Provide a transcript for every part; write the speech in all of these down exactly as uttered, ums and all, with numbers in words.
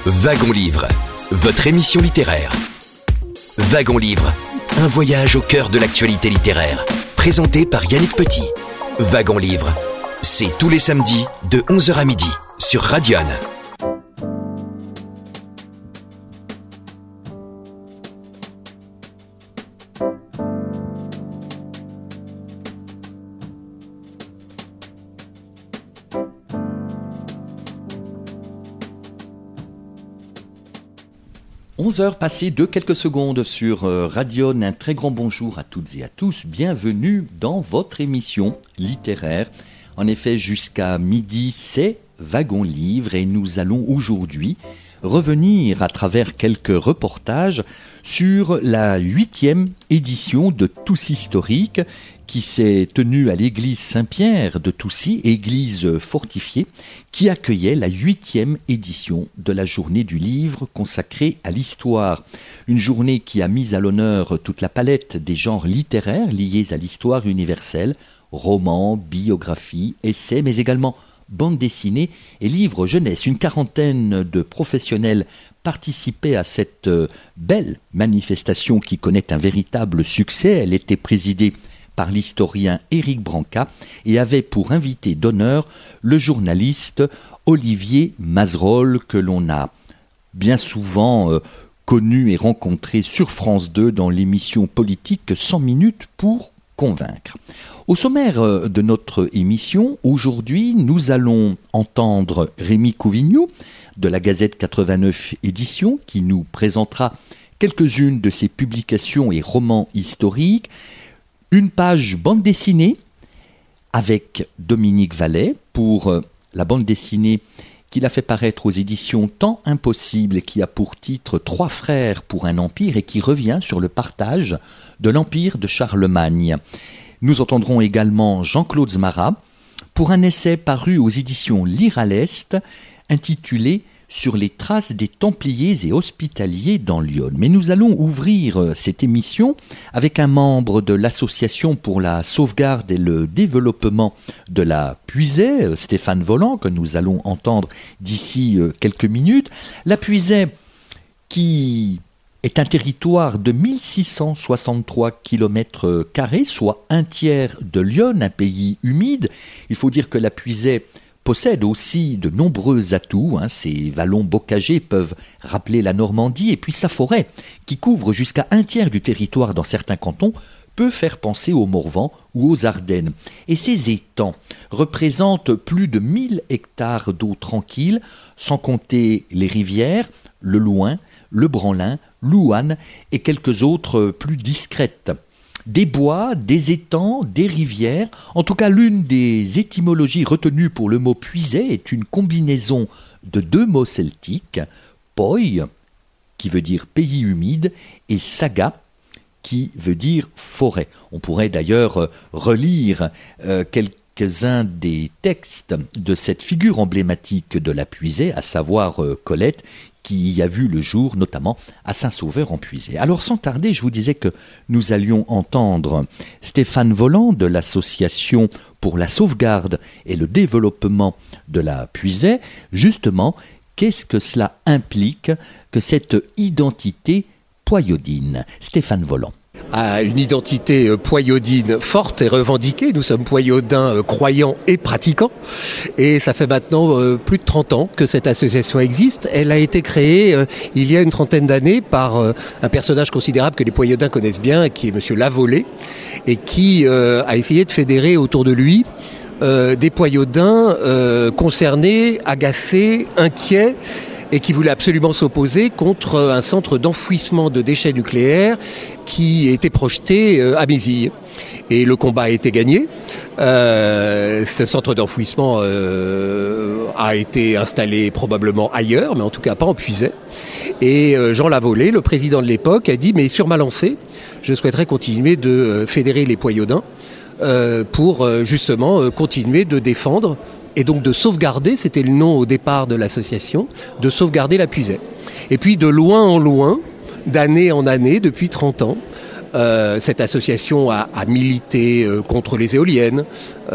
Wagon Livre, votre émission littéraire. Wagon Livre, un voyage au cœur de l'actualité littéraire. Présenté par Yannick Petit. Wagon Livre, c'est tous les samedis de onze heures à midi sur Radion. onze heures passées de quelques secondes sur Radion. Un très grand bonjour à toutes et à tous. Bienvenue dans votre émission littéraire. En effet, jusqu'à midi, c'est Wagon Livre et nous allons aujourd'hui revenir à travers quelques reportages sur la huitième édition de Toucy Historique qui s'est tenue à l'église Saint-Pierre de Toucy, église fortifiée, qui accueillait la huitième édition de la journée du livre consacrée à l'histoire. Une journée qui a mis à l'honneur toute la palette des genres littéraires liés à l'histoire universelle, romans, biographies, essais, mais également bande dessinée et livres jeunesse. Une quarantaine de professionnels participaient à cette belle manifestation qui connaît un véritable succès. Elle était présidée par l'historien Éric Branca et avait pour invité d'honneur le journaliste Olivier Mazerolle que l'on a bien souvent euh, connu et rencontré sur France deux dans l'émission politique cent minutes pour convaincre. Au sommaire de notre émission, aujourd'hui, nous allons entendre Rémi Couvignoux de la Gazette quatre-vingt-neuf édition qui nous présentera quelques-unes de ses publications et romans historiques. Une page bande dessinée avec Dominique Vallet pour la bande dessinée qu'il a fait paraître aux éditions Temps Impossible et qui a pour titre Trois frères pour un empire et qui revient sur le partage de l'empire de Charlemagne. Nous entendrons également Jean-Claude Zmara pour un essai paru aux éditions Lire à l'Est intitulé Sur les traces des Templiers et Hospitaliers dans l'Yonne. Mais nous allons ouvrir cette émission avec un membre de l'Association pour la sauvegarde et le développement de la Puisaye, Stéphane Voland, que nous allons entendre d'ici quelques minutes. La Puisaye qui est un territoire de mille six cent soixante-trois kilomètres carrés, soit un tiers de l'Yonne, un pays humide. Il faut dire que la Puisaye possède aussi de nombreux atouts. Hein. Ses vallons bocagés peuvent rappeler la Normandie et puis sa forêt, qui couvre jusqu'à un tiers du territoire dans certains cantons, peut faire penser au Morvan ou aux Ardennes. Et ces étangs représentent plus de mille hectares d'eau tranquille, sans compter les rivières, le Loing, le Branlin, l'Ouanne et quelques autres plus discrètes. Des bois, des étangs, des rivières. En tout cas, l'une des étymologies retenues pour le mot puisaye est une combinaison de deux mots celtiques, poi, qui veut dire pays humide, et saga, qui veut dire forêt. On pourrait d'ailleurs relire euh, quelques-uns des textes de cette figure emblématique de la Puisaye, à savoir euh, Colette, qui y a vu le jour, notamment à Saint-Sauveur-en-Puisaye. Alors sans tarder, je vous disais que nous allions entendre Stéphane Voland de l'Association pour la sauvegarde et le développement de la Puisaye. Justement, qu'est-ce que cela implique que cette identité poyaudine? Stéphane Voland. À une identité poyaudine forte et revendiquée. Nous sommes poyaudins croyants et pratiquants. Et ça fait maintenant euh, plus de trente ans que cette association existe. Elle a été créée euh, il y a une trentaine d'années par euh, un personnage considérable que les poyaudins connaissent bien, qui est monsieur Lavolée, et qui euh, a essayé de fédérer autour de lui euh, des poyaudins euh, concernés, agacés, inquiets, et qui voulait absolument s'opposer contre un centre d'enfouissement de déchets nucléaires qui était projeté à Mézille. Et le combat a été gagné. Euh, ce centre d'enfouissement euh, a été installé probablement ailleurs, mais en tout cas pas en Puisaye. Et Jean Lavolée, le président de l'époque, a dit « mais sur ma lancée, je souhaiterais continuer de fédérer les poyaudins euh, pour justement continuer de défendre et donc de sauvegarder, c'était le nom au départ de l'association, de sauvegarder la Puisaye. Et puis de loin en loin, d'année en année, depuis trente ans, Euh, cette association a, a milité euh, contre les éoliennes,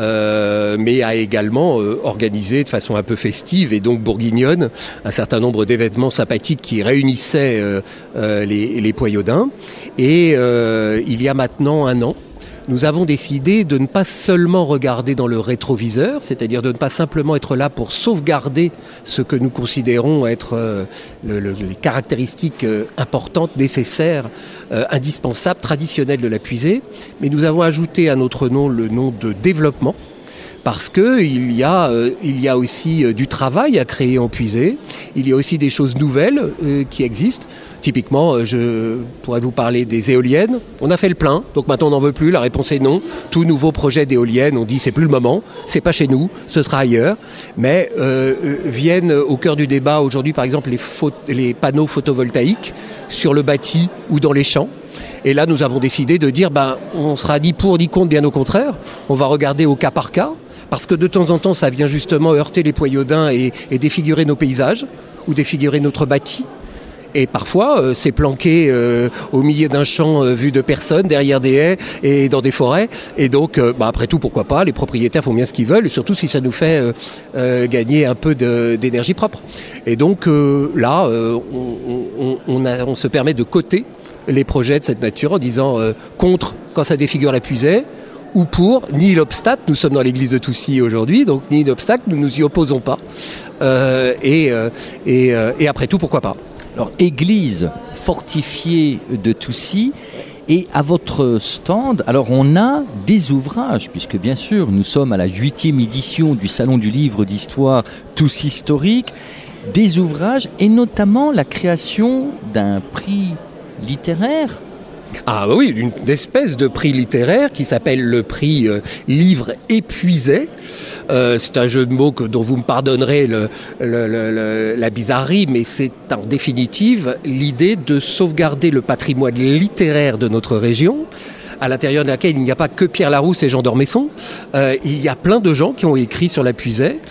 euh, mais a également euh, organisé de façon un peu festive et donc bourguignonne un certain nombre d'événements sympathiques qui réunissaient euh, euh, les, les Poyaudins. Et euh, il y a maintenant un an, nous avons décidé de ne pas seulement regarder dans le rétroviseur, c'est-à-dire de ne pas simplement être là pour sauvegarder ce que nous considérons être euh, le, le, les caractéristiques euh, importantes, nécessaires, euh, indispensables, traditionnelles de la puisée, mais nous avons ajouté à notre nom le nom de développement, parce que il y a, euh, il y a aussi euh, du travail à créer en puisée, il y a aussi des choses nouvelles euh, qui existent. Typiquement, euh, je pourrais vous parler des éoliennes. On a fait le plein, donc maintenant on n'en veut plus, la réponse est non. Tout nouveau projet d'éoliennes, on dit c'est plus le moment, c'est pas chez nous, ce sera ailleurs. Mais euh, viennent au cœur du débat aujourd'hui par exemple les, pho- les panneaux photovoltaïques sur le bâti ou dans les champs. Et là nous avons décidé de dire ben, on sera ni pour ni contre, bien au contraire. On va regarder au cas par cas. Parce que de temps en temps, ça vient justement heurter les Poyaudins et, et défigurer nos paysages ou défigurer notre bâti. Et parfois, euh, c'est planqué euh, au milieu d'un champ euh, vu de personnes, derrière des haies et dans des forêts. Et donc, euh, bah, après tout, pourquoi pas, les propriétaires font bien ce qu'ils veulent, et surtout si ça nous fait euh, euh, gagner un peu de, d'énergie propre. Et donc euh, là, euh, on, on, on, a, on se permet de coter les projets de cette nature en disant euh, contre quand ça défigure la puisée, ou pour, ni l'obstacle, nous sommes dans l'église de Toussy aujourd'hui, donc ni l'obstacle, nous ne nous y opposons pas. Euh, et, euh, et, euh, et après tout, pourquoi pas. Alors, église fortifiée de Toussy, et à votre stand, alors on a des ouvrages, puisque bien sûr, nous sommes à la huitième édition du Salon du Livre d'Histoire Toussy Historique, des ouvrages, et notamment la création d'un prix littéraire. Ah bah oui, une espèce de prix littéraire qui s'appelle le prix euh, Livre épuisé. Euh, c'est un jeu de mots que, dont vous me pardonnerez le, le, le, le, la bizarrerie, mais c'est en définitive l'idée de sauvegarder le patrimoine littéraire de notre région, à l'intérieur de laquelle il n'y a pas que Pierre Larousse et Jean d'Ormesson. Euh, il y a plein de gens qui ont écrit sur la puisée,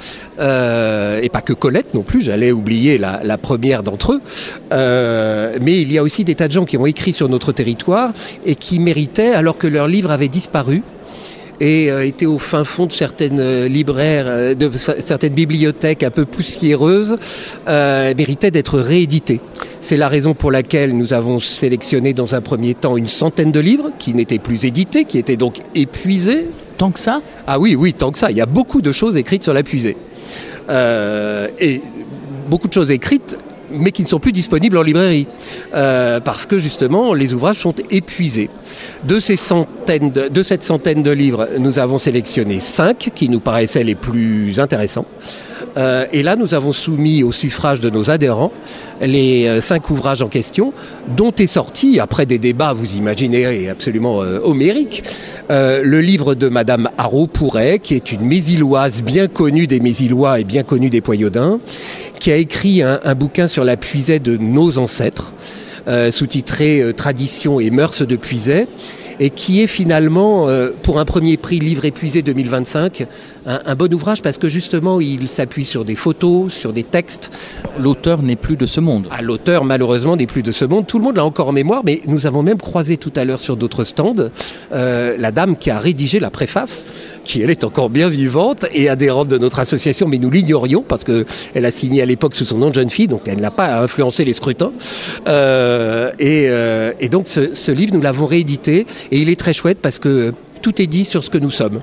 euh, et pas que Colette non plus, j'allais oublier la, la première d'entre eux. Euh, mais il y a aussi des tas de gens qui ont écrit sur notre territoire et qui méritaient, alors que leurs livres avaient disparu, et euh, étaient au fin fond de certaines euh, libraires, euh, de c- certaines bibliothèques un peu poussiéreuses, euh, méritaient d'être réédités. C'est la raison pour laquelle nous avons sélectionné dans un premier temps une centaine de livres qui n'étaient plus édités, qui étaient donc épuisés. Tant que ça ? Ah oui, oui, tant que ça. Il y a beaucoup de choses écrites sur la puisée. Euh, et beaucoup de choses écrites, mais qui ne sont plus disponibles en librairie, euh, parce que justement les ouvrages sont épuisés. De, ces centaines de, de cette centaine de livres, nous avons sélectionné cinq qui nous paraissaient les plus intéressants. Euh, et là, nous avons soumis au suffrage de nos adhérents les euh, cinq ouvrages en question, dont est sorti, après des débats, vous imaginez, absolument euh, homériques, euh, le livre de Madame Haraud-Pouret, qui est une Mésilloise bien connue des Mésillois et bien connue des Poyaudins, qui a écrit un, un bouquin sur la puisée de nos ancêtres, euh, sous-titré euh, « Traditions et mœurs de puisée », et qui est finalement, euh, pour un premier prix Livre épuisé deux mille vingt-cinq, un, un bon ouvrage parce que justement il s'appuie sur des photos, sur des textes. L'auteur n'est plus de ce monde. Ah, l'auteur malheureusement n'est plus de ce monde, tout le monde l'a encore en mémoire, mais nous avons même croisé tout à l'heure sur d'autres stands euh, la dame qui a rédigé la préface, qui elle est encore bien vivante et adhérente de notre association, mais nous l'ignorions parce qu'elle a signé à l'époque sous son nom de jeune fille, donc elle n'a pas influencé les scrutins. Euh, et, euh, et donc ce, ce livre, nous l'avons réédité. Et il est très chouette parce que tout est dit sur ce que nous sommes.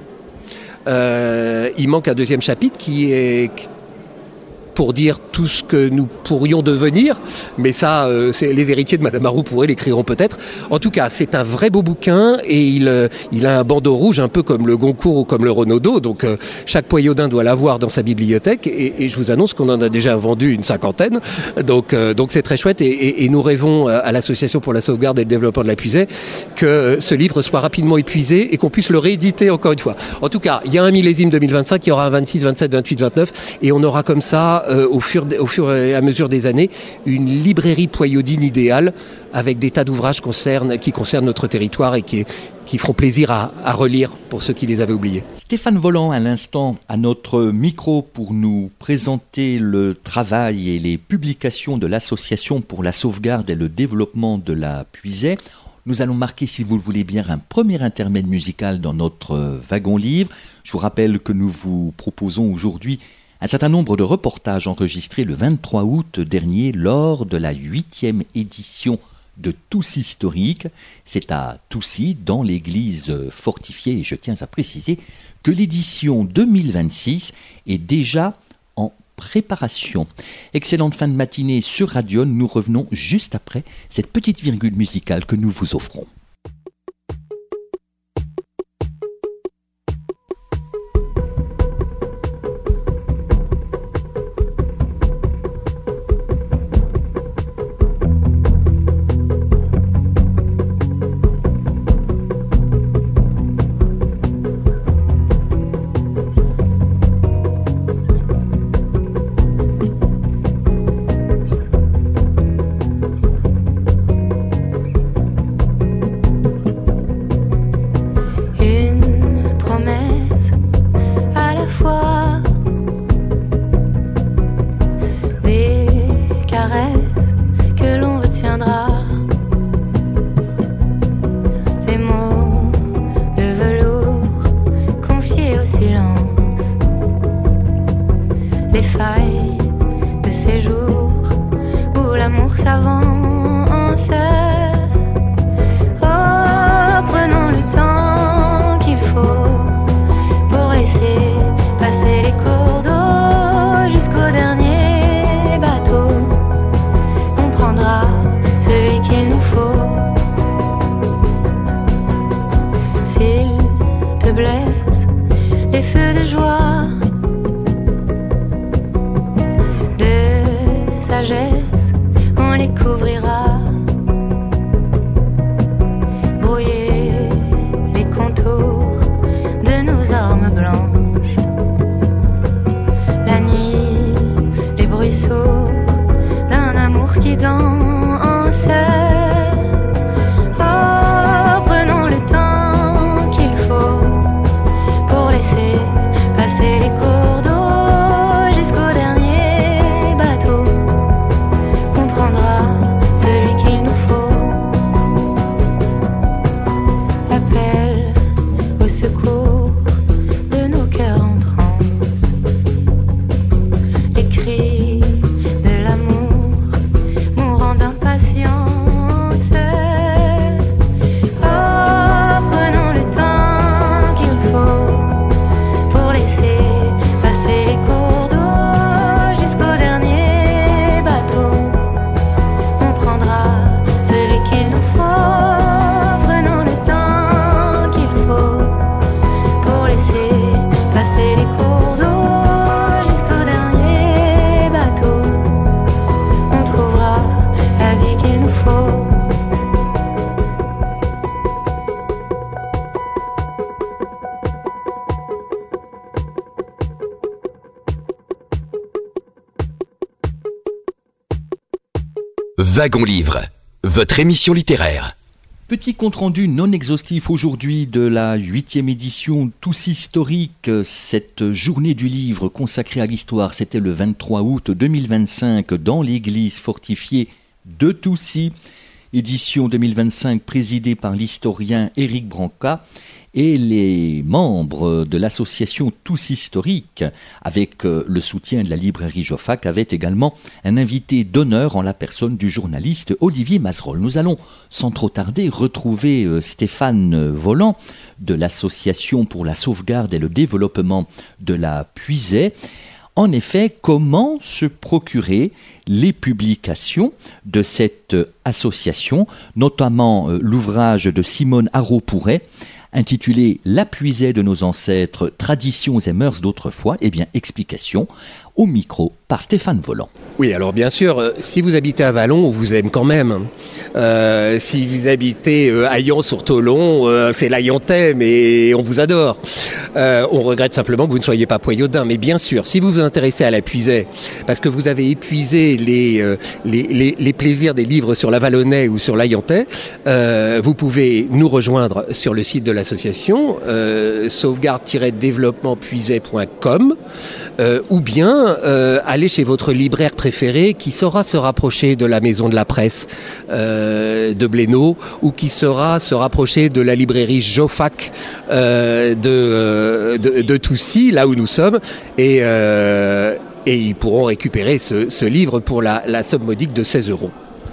Euh, il manque un deuxième chapitre qui est pour dire tout ce que nous pourrions devenir, mais ça, euh, c'est, les héritiers de Madame Haraud-Pouret l'écriront peut-être. En tout cas, c'est un vrai beau bouquin et il, euh, il a un bandeau rouge un peu comme le Goncourt ou comme le Renaudot, donc euh, chaque Poyaudin doit l'avoir dans sa bibliothèque et, et je vous annonce qu'on en a déjà vendu une cinquantaine, donc, euh, donc c'est très chouette et, et, et nous rêvons à l'Association pour la sauvegarde et le développement de la puisée que ce livre soit rapidement épuisé et qu'on puisse le rééditer encore une fois. En tout cas, il y a un millésime deux mille vingt-cinq, il y aura un vingt-six, vingt-sept, vingt-huit, vingt-neuf et on aura comme ça Euh, au, fur, au fur et à mesure des années, une librairie poyaudine idéale avec des tas d'ouvrages concerne, qui concernent notre territoire et qui, qui feront plaisir à, à relire pour ceux qui les avaient oubliés. Stéphane Voland, à l'instant, à notre micro pour nous présenter le travail et les publications de l'Association pour la sauvegarde et le développement de la puisée. nous allons marquer, si vous le voulez bien, un premier intermède musical dans notre wagon livre. Je vous rappelle que nous vous proposons aujourd'hui un certain nombre de reportages enregistrés le vingt-trois août dernier lors de la huitième édition de Tous Historique. C'est à Toussy, dans l'église fortifiée, et je tiens à préciser que l'édition deux mille vingt-six est déjà en préparation. Excellente fin de matinée sur Radio. Nous revenons juste après cette petite virgule musicale que nous vous offrons. Wagon Livre, votre émission littéraire. Petit compte-rendu non exhaustif aujourd'hui de la huitième édition Tous Historique. Cette journée du livre consacrée à l'histoire, c'était le vingt-trois août deux mille vingt-cinq dans l'église fortifiée de Toussy. Édition deux mille vingt-cinq présidée par l'historien Éric Branca et les membres de l'association Tous Historique, avec le soutien de la librairie Joffac, avaient également un invité d'honneur en la personne du journaliste Olivier Mazerolle. Nous allons, sans trop tarder, retrouver Stéphane Volant de l'association pour la sauvegarde et le développement de la Puisaye. En effet, comment se procurer les publications de cette association, notamment l'ouvrage de Simone Haro-Pouret, intitulé « La Puisaye de nos ancêtres, traditions et mœurs d'autrefois ». Eh bien, explication au micro par Stéphane Volant. Oui, alors bien sûr, euh, si vous habitez à Vallon, on vous aime quand même. Euh, si vous habitez euh, à Yon-sur-Tholon, euh, c'est l'Ayentais, mais on vous adore. Euh, on regrette simplement que vous ne soyez pas Poyaudin. Mais bien sûr, si vous vous intéressez à la Puisaye, parce que vous avez épuisé les, euh, les, les, les plaisirs des livres sur la Vallonnais ou sur l'Ayentais, euh, vous pouvez nous rejoindre sur le site de l'association, euh, sauvegarde tiret développement puisaye point com, euh, ou bien bien euh, aller chez votre libraire préféré qui saura se rapprocher de la maison de la presse euh, de Blénaud ou qui saura se rapprocher de la librairie Jofac euh, de, euh, de, de Toussy, là où nous sommes, et, euh, et ils pourront récupérer ce, ce livre pour la, la somme modique de seize euros.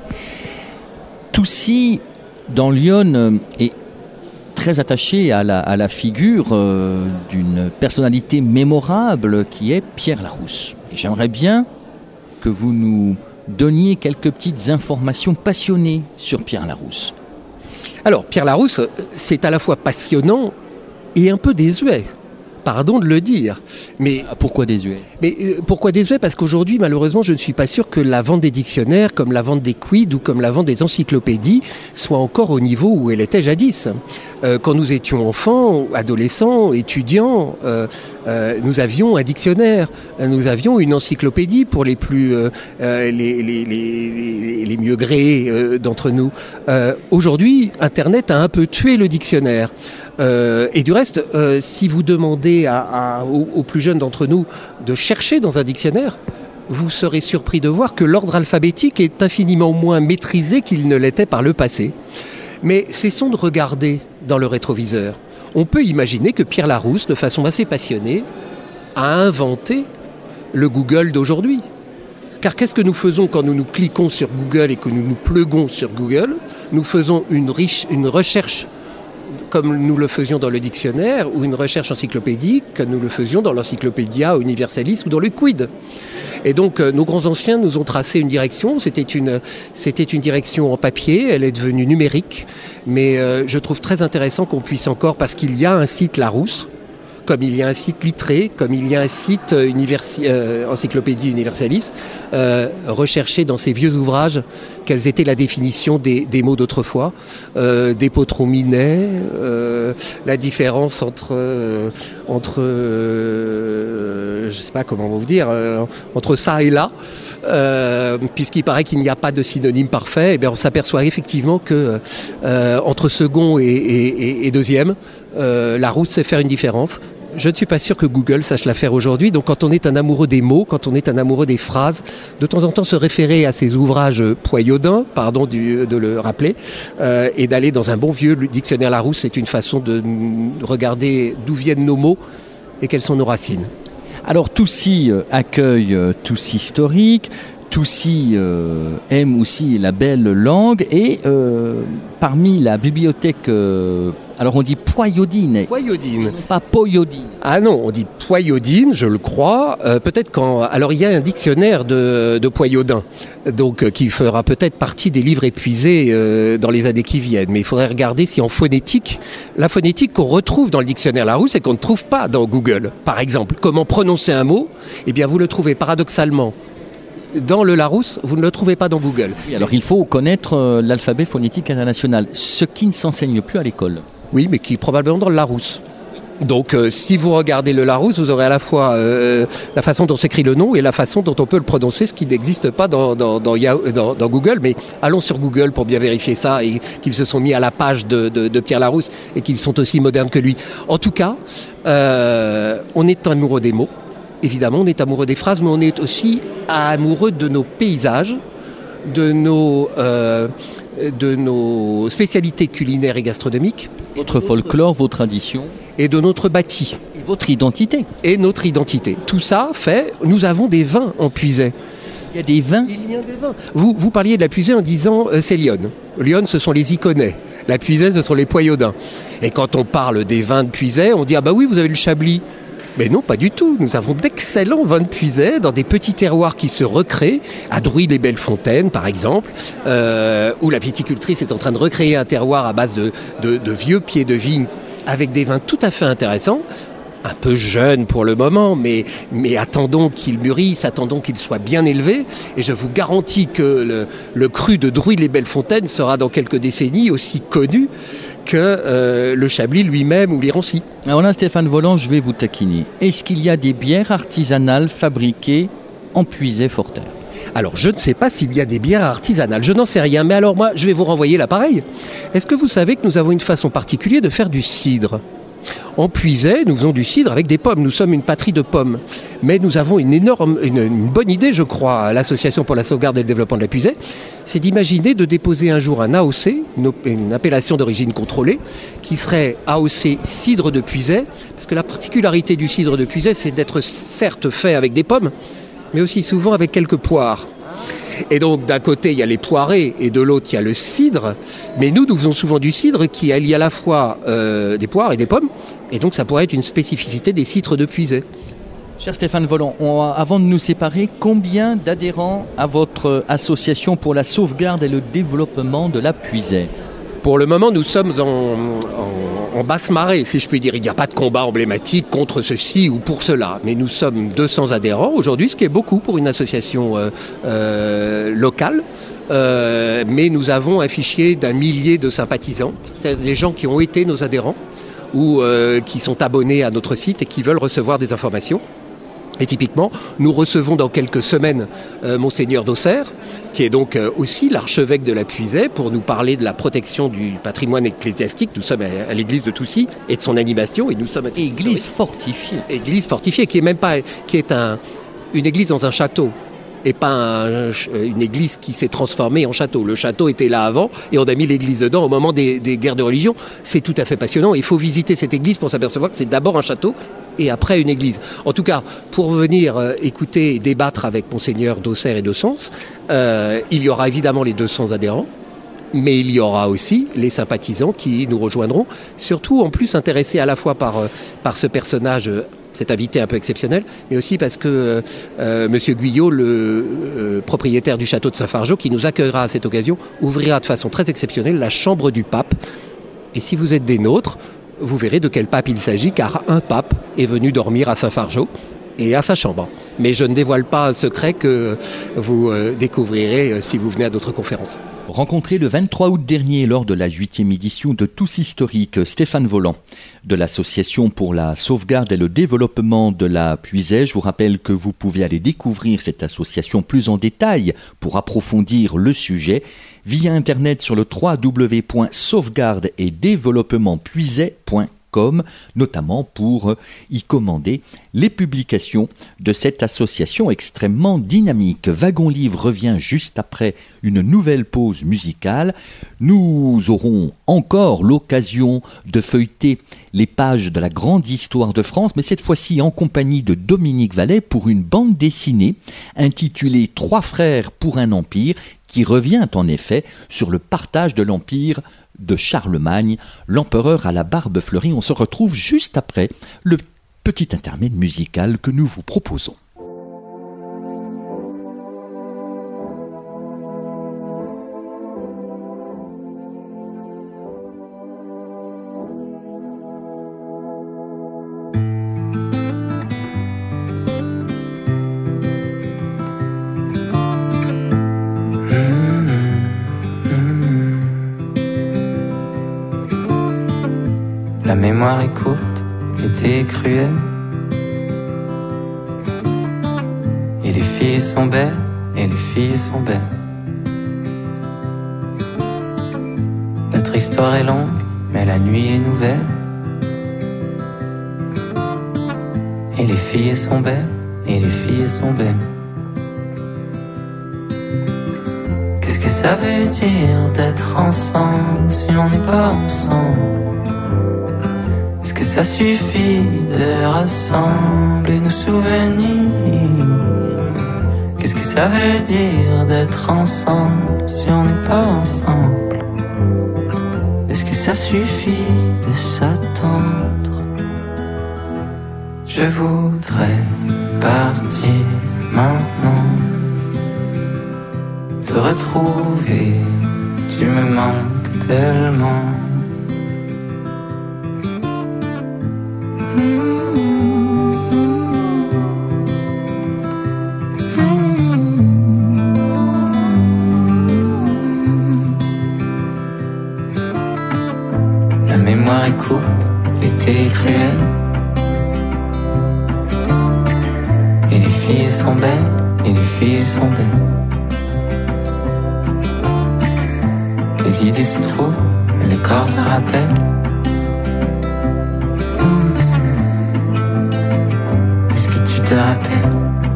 Toussy, dans Lyon, est très attaché à la, à la figure euh, d'une personnalité mémorable qui est Pierre Larousse. Et j'aimerais bien que vous nous donniez quelques petites informations passionnées sur Pierre Larousse. Alors, Pierre Larousse, c'est à la fois passionnant et un peu désuet. Pardon de le dire. Mais pourquoi désuet ? Mais euh, pourquoi désuet ? Parce qu'aujourd'hui, malheureusement, je ne suis pas sûr que la vente des dictionnaires, comme la vente des quid ou comme la vente des encyclopédies, soit encore au niveau où elle était jadis. Euh, quand nous étions enfants, adolescents, étudiants, euh, euh, nous avions un dictionnaire, nous avions une encyclopédie pour les plus euh, les, les, les, les, les mieux gréés euh, d'entre nous. Euh, aujourd'hui, Internet a un peu tué le dictionnaire. Euh, et du reste, euh, si vous demandez à, à, aux, aux plus jeunes d'entre nous de chercher dans un dictionnaire, vous serez surpris de voir que l'ordre alphabétique est infiniment moins maîtrisé qu'il ne l'était par le passé. Mais cessons de regarder dans le rétroviseur. On peut imaginer que Pierre Larousse, de façon assez passionnée, a inventé le Google d'aujourd'hui. Car qu'est-ce que nous faisons quand nous nous cliquons sur Google et que nous nous pluguons sur Google ? Nous faisons une, riche, une recherche comme nous le faisions dans le dictionnaire, ou une recherche encyclopédique, comme nous le faisions dans l'Encyclopædia Universalis ou dans le Quid. Et donc, euh, nos grands anciens nous ont tracé une direction. C'était une, c'était une direction en papier, elle est devenue numérique. Mais euh, je trouve très intéressant qu'on puisse encore, parce qu'il y a un site Larousse, comme il y a un site Littré, comme il y a un site universi- euh, Encyclopédie Universalis, euh, rechercher dans ces vieux ouvrages quelles étaient la définition des, des mots d'autrefois, euh, des potrominets, euh, la différence entre, euh, entre euh, je ne sais pas comment vous dire, euh, entre ça et là, euh, puisqu'il paraît qu'il n'y a pas de synonyme parfait. Et bien on s'aperçoit effectivement que euh, entre second et, et, et deuxième, euh, Larousse sait faire une différence. Je ne suis pas sûr que Google sache la faire aujourd'hui. Donc quand on est un amoureux des mots, quand on est un amoureux des phrases, de temps en temps se référer à ces ouvrages poyaudins, pardon du, de le rappeler, euh, et d'aller dans un bon vieux dictionnaire Larousse, c'est une façon de regarder d'où viennent nos mots et quelles sont nos racines. Alors Toussy accueille Toussy historique, Toussy euh, aime aussi la belle langue et euh, parmi la bibliothèque, euh, alors on dit poyaudine, Poyaudine. pas poyaudine. Ah non, on dit poyaudine, je le crois. Euh, peut-être quand. Alors il y a un dictionnaire de, de poyaudin, donc euh, qui fera peut-être partie des livres épuisés euh, dans les années qui viennent. Mais il faudrait regarder si en phonétique, la phonétique qu'on retrouve dans le dictionnaire Larousse et qu'on ne trouve pas dans Google. Par exemple, comment prononcer un mot ? Eh bien, vous le trouvez paradoxalement dans le Larousse, vous ne le trouvez pas dans Google. Oui, alors il faut connaître euh, l'alphabet phonétique international, ce qui ne s'enseigne plus à l'école. Oui, mais qui est probablement dans le Larousse. Donc, euh, si vous regardez le Larousse, vous aurez à la fois euh, la façon dont s'écrit le nom et la façon dont on peut le prononcer, ce qui n'existe pas dans, dans, dans, dans, dans Google. Mais allons sur Google pour bien vérifier ça et qu'ils se sont mis à la page de, de, de Pierre Larousse et qu'ils sont aussi modernes que lui. En tout cas, euh, on est amoureux des mots. Évidemment, on est amoureux des phrases, mais on est aussi amoureux de nos paysages, de nos, euh, de nos spécialités culinaires et gastronomiques. Votre folklore, vos traditions. Et de notre bâti. Et votre identité. Et notre identité. Tout ça fait, nous avons des vins en Puisaye. Il y a des vins. Il y a des vins. Vous, vous parliez de la Puisaye en disant euh, c'est Lyon. Lyon, ce sont les Iconais. La Puisaye, ce sont les Poyaudins. Et quand on parle des vins de Puisaye, on dit ah bah oui, vous avez le Chablis. Mais non, pas du tout. Nous avons d'excellents vins de Puisaye dans des petits terroirs qui se recréent, à Drouy-les-Belles-Fontaines par exemple, euh, où la viticultrice est en train de recréer un terroir à base de, de, de vieux pieds de vigne avec des vins tout à fait intéressants, un peu jeunes pour le moment, mais, mais attendons qu'ils mûrissent, attendons qu'ils soient bien élevés, et je vous garantis que le, le cru de Drouy-les-Belles-Fontaines sera dans quelques décennies aussi connu que euh, le Chablis lui-même ou l'Irancy. Alors là, Stéphane Voland, je vais vous taquiner. Est-ce qu'il y a des bières artisanales fabriquées en Puisaye-Forterre ? Alors, je ne sais pas s'il y a des bières artisanales, je n'en sais rien, mais alors moi, je vais vous renvoyer l'appareil. Est-ce que vous savez que nous avons une façon particulière de faire du cidre ? En Puisay, nous faisons du cidre avec des pommes. Nous sommes une patrie de pommes. Mais nous avons une énorme, une, une bonne idée, je crois, à l'Association pour la sauvegarde et le développement de la Puisay. C'est d'imaginer de déposer un jour un A O C, une, une appellation d'origine contrôlée, qui serait A O C cidre de Puisay. Parce que la particularité du cidre de Puisay, c'est d'être certes fait avec des pommes, mais aussi souvent avec quelques poires. Et donc d'un côté il y a les poirées et de l'autre il y a le cidre, mais nous nous faisons souvent du cidre qui allie à la fois euh, des poires et des pommes, et donc ça pourrait être une spécificité des cidres de Puisay. Cher Stéphane Voland, on, avant de nous séparer, combien d'adhérents à votre association pour la sauvegarde et le développement de la Puisay ? Pour le moment, nous sommes en, en, en basse marée, si je puis dire. Il n'y a pas de combat emblématique contre ceci ou pour cela. Mais nous sommes deux cents adhérents aujourd'hui, ce qui est beaucoup pour une association euh, euh, locale. Euh, mais nous avons un fichier d'un millier de sympathisants. C'est des gens qui ont été nos adhérents ou euh, qui sont abonnés à notre site et qui veulent recevoir des informations. Et typiquement, nous recevons dans quelques semaines euh, Monseigneur d'Auxerre, qui est donc euh, aussi l'archevêque de la Puisay, pour nous parler de la protection du patrimoine ecclésiastique. Nous sommes à, à l'église de Toussy et de son animation, et nous sommes à église fortifiée. Église fortifiée, qui est même pas, qui est un, une église dans un château. Et pas un, une église qui s'est transformée en château. Le château était là avant et on a mis l'église dedans au moment des, des guerres de religion. C'est tout à fait passionnant. Il faut visiter cette église pour s'apercevoir que c'est d'abord un château et après une église. En tout cas, pour venir euh, écouter et débattre avec Monseigneur d'Auxerre et de Sens, euh, il y aura évidemment les deux cents adhérents, mais il y aura aussi les sympathisants qui nous rejoindront, surtout en plus intéressés à la fois par, euh, par ce personnage euh, cet invité un peu exceptionnel, mais aussi parce que euh, Monsieur Guyot, le euh, propriétaire du château de Saint-Fargeau, qui nous accueillera à cette occasion, ouvrira de façon très exceptionnelle la chambre du pape. Et si vous êtes des nôtres, vous verrez de quel pape il s'agit, car un pape est venu dormir à Saint-Fargeau et à sa chambre. Mais je ne dévoile pas un secret que vous euh, découvrirez euh, si vous venez à d'autres conférences. Rencontré le vingt-trois août dernier lors de la huitième édition de Tous Historiques, Stéphane Voland de l'Association pour la sauvegarde et le développement de la Puisay. Je vous rappelle que vous pouvez aller découvrir cette association plus en détail pour approfondir le sujet via internet sur le w w w point sauvegarde et développement puisay point com, notamment pour y commander les publications de cette association extrêmement dynamique. Wagon Livre revient juste après une nouvelle pause musicale. Nous aurons encore l'occasion de feuilleter les pages de la grande histoire de France, mais cette fois-ci en compagnie de Dominique Vallet pour une bande dessinée intitulée « Trois frères pour un empire » qui revient en effet sur le partage de l'empire de Charlemagne, l'empereur à la barbe fleurie. On se retrouve juste après le petit intermède musical que nous vous proposons. La mémoire est courte, l'été est cruel, et les filles sont belles, et les filles sont belles. Notre histoire est longue, mais la nuit est nouvelle, et les filles sont belles, et les filles sont belles. Qu'est-ce que ça veut dire d'être ensemble si on n'est pas ensemble? Ça suffit de rassembler nos souvenirs. Qu'est-ce que ça veut dire d'être ensemble si on n'est pas ensemble? Est-ce que ça suffit de s'attendre? Je voudrais partir maintenant, te retrouver, tu me manques tellement. La mémoire est courte, l'été est cruel, et les filles sont belles, et les filles sont belles. Les idées se trouvent, mais le corps se rappelle. te rappelle.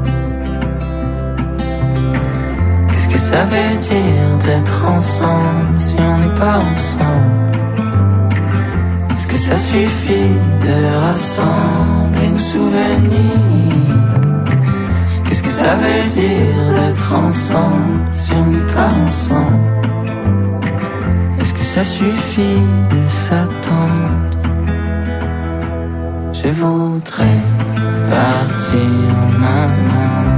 Qu'est-ce que ça veut dire d'être ensemble si on n'est pas ensemble? Est-ce que ça suffit de rassembler nos souvenirs? Qu'est-ce que ça veut dire d'être ensemble si on n'est pas ensemble? Est-ce que ça suffit de s'attendre? Je voudrais partir maintenant,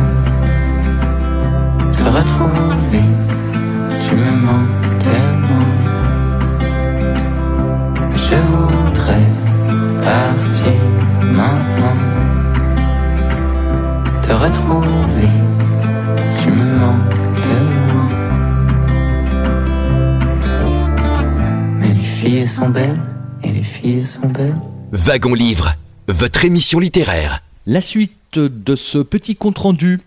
te retrouver, tu me manques tellement. Je voudrais partir maintenant, te retrouver, tu me manques tellement. Mais les filles sont belles, et les filles sont belles. Wagon Livre, votre émission littéraire. La suite de ce petit compte-rendu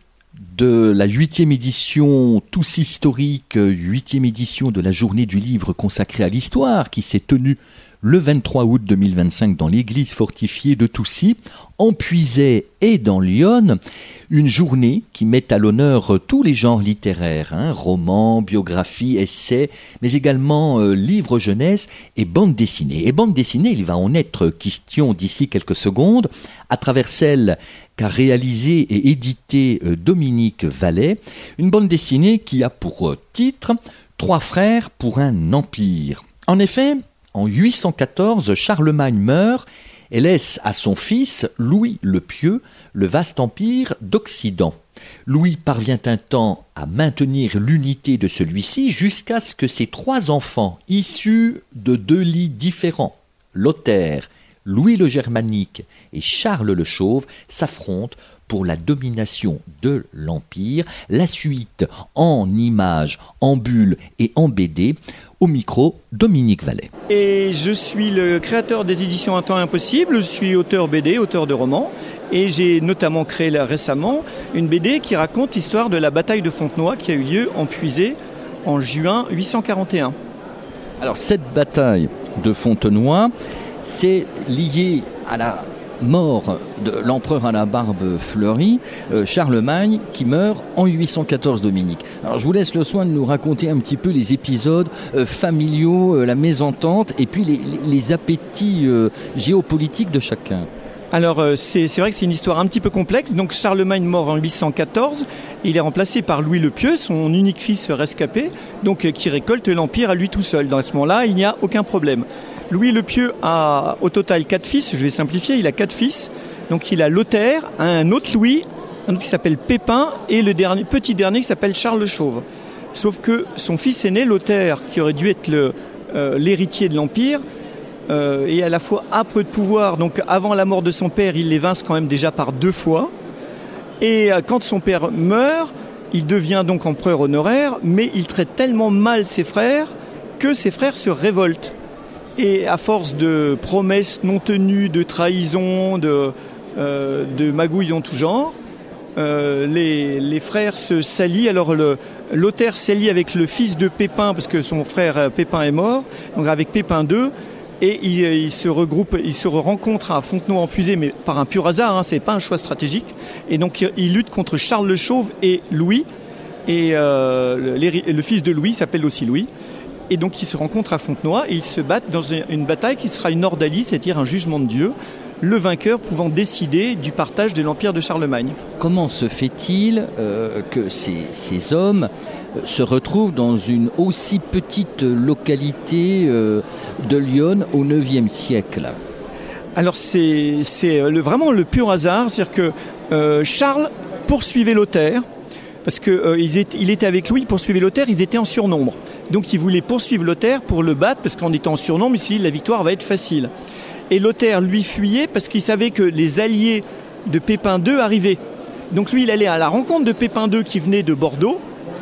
de la huitième édition, tous historique, huitième édition de la journée du livre consacrée à l'histoire qui s'est tenue le vingt-trois août deux mille vingt-cinq dans l'église fortifiée de Toucy, en Puisaye et dans l'Yonne. Une journée qui met à l'honneur tous les genres littéraires, hein, romans, biographies, essais, mais également euh, livres jeunesse et bande dessinée. Et bande dessinée, il va en être question d'ici quelques secondes, à travers celle qu'a réalisée et éditée euh, Dominique Vallet, une bande dessinée qui a pour euh, titre « Trois frères pour un empire ». En effet, en huit cent quatorze, Charlemagne meurt et laisse à son fils, Louis le Pieux, le vaste empire d'Occident. Louis parvient un temps à maintenir l'unité de celui-ci jusqu'à ce que ses trois enfants, issus de deux lits différents, Lothaire, Louis le Germanique et Charles le Chauve, s'affrontent pour la domination de l'Empire. La suite en images, en bulles et en B D. Au micro, Dominique Vallet. Et je suis le créateur des éditions Un temps impossible, je suis auteur B D, auteur de romans, et j'ai notamment créé là, récemment une B D qui raconte l'histoire de la bataille de Fontenoy qui a eu lieu en Puisaye en juin huit cent quarante et un. Alors cette bataille de Fontenoy, c'est lié à la mort de l'empereur à la barbe fleurie, euh, Charlemagne, qui meurt en huit cent quatorze, Dominique. Alors je vous laisse le soin de nous raconter un petit peu les épisodes euh, familiaux, euh, la mésentente et puis les, les, les appétits euh, géopolitiques de chacun. Alors euh, c'est, c'est vrai que c'est une histoire un petit peu complexe. Donc Charlemagne mort en huit cent quatorze, il est remplacé par Louis le Pieux, son unique fils rescapé, donc euh, qui récolte l'empire à lui tout seul. Dans ce moment-là, il n'y a aucun problème. Louis le Pieux a au total quatre fils, je vais simplifier, il a quatre fils. Donc il a Lothaire, un autre Louis, un autre qui s'appelle Pépin, et le dernier, petit dernier qui s'appelle Charles le Chauve. Sauf que son fils aîné, Lothaire, qui aurait dû être le, euh, l'héritier de l'Empire, euh, et à la fois a peu de pouvoir. Donc avant la mort de son père, il l'évince quand même déjà par deux fois. Et euh, quand son père meurt, il devient donc empereur honoraire, mais il traite tellement mal ses frères que ses frères se révoltent. Et à force de promesses non tenues, de trahisons, de, euh, de magouilles en tout genre, euh, les, les frères se s'allient. Alors le, Lothaire s'allie avec le fils de Pépin, parce que son frère Pépin est mort, donc avec Pépin deux, et ils il se regroupent, ils se rencontrent à Fontenoy en Puisaye, mais par un pur hasard, hein, c'est pas un choix stratégique. Et donc ils luttent contre Charles le Chauve et Louis, et euh, le, le fils de Louis s'appelle aussi Louis. Et donc ils se rencontrent à Fontenoy et ils se battent dans une bataille qui sera une ordalie, c'est-à-dire un jugement de Dieu, le vainqueur pouvant décider du partage de l'empire de Charlemagne. Comment se fait-il euh, que ces, ces hommes se retrouvent dans une aussi petite localité euh, de Lyon au neuvième siècle? Alors c'est, c'est le, vraiment le pur hasard, c'est-à-dire que euh, Charles poursuivait Lothaire, parce qu'il euh, était avec Louis, il poursuivait Lothaire, ils étaient en surnombre. Donc il voulait poursuivre Lothaire pour le battre, parce qu'en étant en surnombre, ici, la victoire va être facile. Et Lothaire, lui, fuyait parce qu'il savait que les alliés de Pépin deux arrivaient. Donc lui, il allait à la rencontre de Pépin deux qui venait de Bordeaux.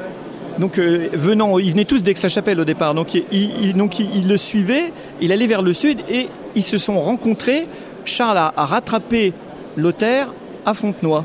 Donc euh, venant, ils venaient tous d'Aix-la-Chapelle au départ. Donc, il, il, donc il, il le suivait, il allait vers le sud et ils se sont rencontrés. Charles a, a rattrapé Lothaire à Fontenoy.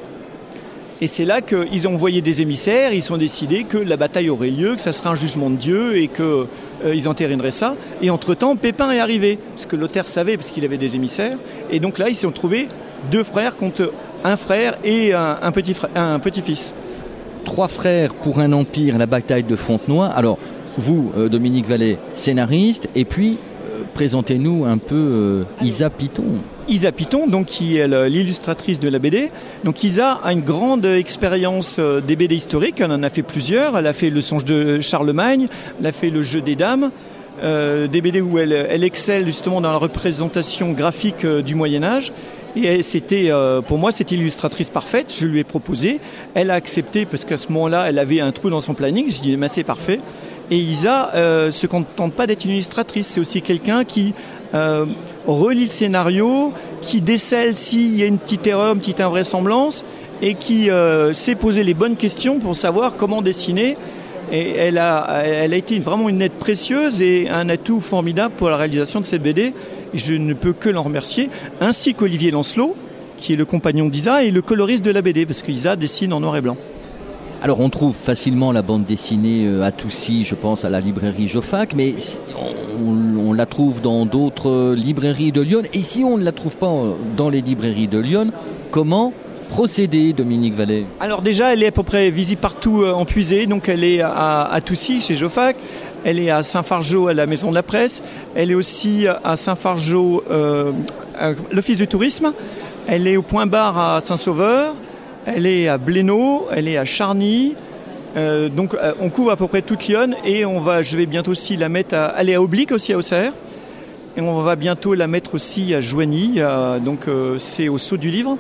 Et c'est là qu'ils ont envoyé des émissaires, ils ont décidé que la bataille aurait lieu, que ça serait un jugement de Dieu et qu'ils euh, entérineraient ça. Et entre-temps, Pépin est arrivé, ce que Lothaire savait parce qu'il avait des émissaires. Et donc là, ils se sont trouvés deux frères contre un frère et un, un, petit, frère, un petit-fils. Trois frères pour un empire, la bataille de Fontenoy. Alors, vous, euh, Dominique Vallée, scénariste, et puis euh, présentez-nous un peu euh, Isa Piton. Isa Piton, donc, qui est l'illustratrice de la B D. Donc Isa a une grande expérience des B D historiques, elle en a fait plusieurs. Elle a fait Le Songe de Charlemagne, elle a fait Le Jeu des Dames, euh, des B D où elle, elle excelle justement dans la représentation graphique euh, du Moyen-Âge. Et elle, c'était, euh, pour moi, c'était l'illustratrice parfaite. Je lui ai proposé, elle a accepté parce qu'à ce moment-là, elle avait un trou dans son planning. Je dis, mais c'est parfait. Et Isa euh, se contente pas d'être une illustratrice, c'est aussi quelqu'un qui euh, relit le scénario, qui décèle s'il y a une petite erreur, une petite invraisemblance, et qui euh, sait poser les bonnes questions pour savoir comment dessiner. Et elle a, elle a été vraiment une aide précieuse et un atout formidable pour la réalisation de cette B D. Et je ne peux que l'en remercier, ainsi qu'Olivier Lancelot, qui est le compagnon d'Isa et le coloriste de la B D, parce qu'Isa dessine en noir et blanc. Alors on trouve facilement la bande dessinée à Toussy, je pense à la librairie Joffac, mais on, on la trouve dans d'autres librairies de Lyon. Et si on ne la trouve pas dans les librairies de Lyon, comment procéder, Dominique Vallée? Alors déjà, elle est à peu près visible partout en puisée, donc elle est à, à Toussy, chez Joffac, elle est à Saint-Fargeau, à la Maison de la Presse, elle est aussi à Saint-Fargeau, euh, à l'Office du Tourisme, elle est au Point Barre à Saint-Sauveur, elle est à Blénaud, elle est à Charny, euh, donc euh, on couvre à peu près toute Lyon et on va, je vais bientôt aussi la mettre à, elle est à Oblique aussi à Auxerre et on va bientôt la mettre aussi à Joigny, à, donc euh, c'est au Saut du Livre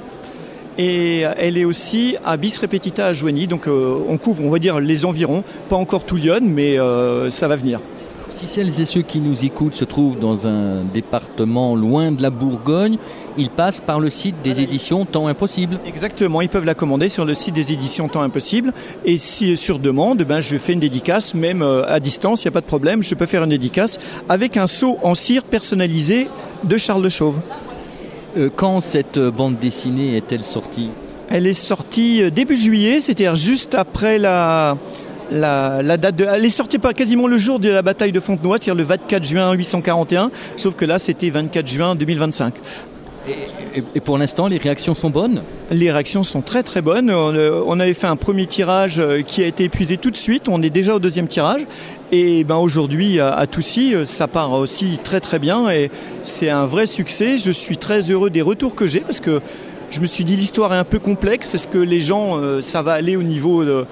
et elle est aussi à Bis Repetita à Joigny, donc euh, on couvre on va dire les environs, pas encore tout Lyon mais euh, ça va venir. Si celles et ceux qui nous écoutent se trouvent dans un département loin de la Bourgogne, ils passent par le site des éditions Temps Impossible. Exactement, ils peuvent la commander sur le site des éditions Temps Impossible. Et si sur demande, ben, je fais une dédicace, même à distance, il n'y a pas de problème. Je peux faire une dédicace avec un seau en cire personnalisé de Charles Le Chauve. Euh, quand cette bande dessinée est-elle sortie ? Elle est sortie début juillet, c'est-à-dire juste après la... La, la date de, elle est sortie pas quasiment le jour de la bataille de Fontenoy, c'est-à-dire le vingt-quatre juin huit cent quarante et un, sauf que là c'était vingt-quatre juin deux mille vingt-cinq. Et, et, et pour l'instant, les réactions sont bonnes ? Les réactions sont très très bonnes. On, on avait fait un premier tirage qui a été épuisé tout de suite, on est déjà au deuxième tirage. Et ben aujourd'hui à, à Toussy, ça part aussi très très bien et c'est un vrai succès. Je suis très heureux des retours que j'ai parce que je me suis dit l'histoire est un peu complexe, est-ce que les gens, euh, ça va aller au niveau de,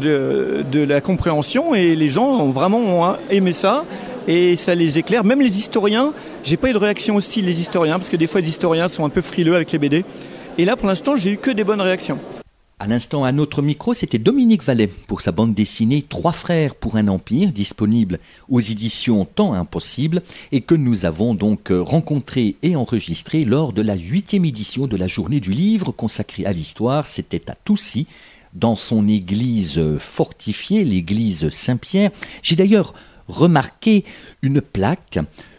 de, de la compréhension et les gens ont vraiment aimé ça et ça les éclaire. Même les historiens, j'ai pas eu de réaction hostile les historiens parce que des fois les historiens sont un peu frileux avec les B D et là pour l'instant j'ai eu que des bonnes réactions. À l'instant, à notre micro, c'était Dominique Vallée pour sa bande dessinée Trois frères pour un empire, disponible aux éditions Temps Impossible et que nous avons donc rencontré et enregistré lors de la huitième édition de la Journée du Livre consacrée à l'histoire. C'était à Toussy, dans son église fortifiée, l'église Saint-Pierre. J'ai d'ailleurs remarqué une plaque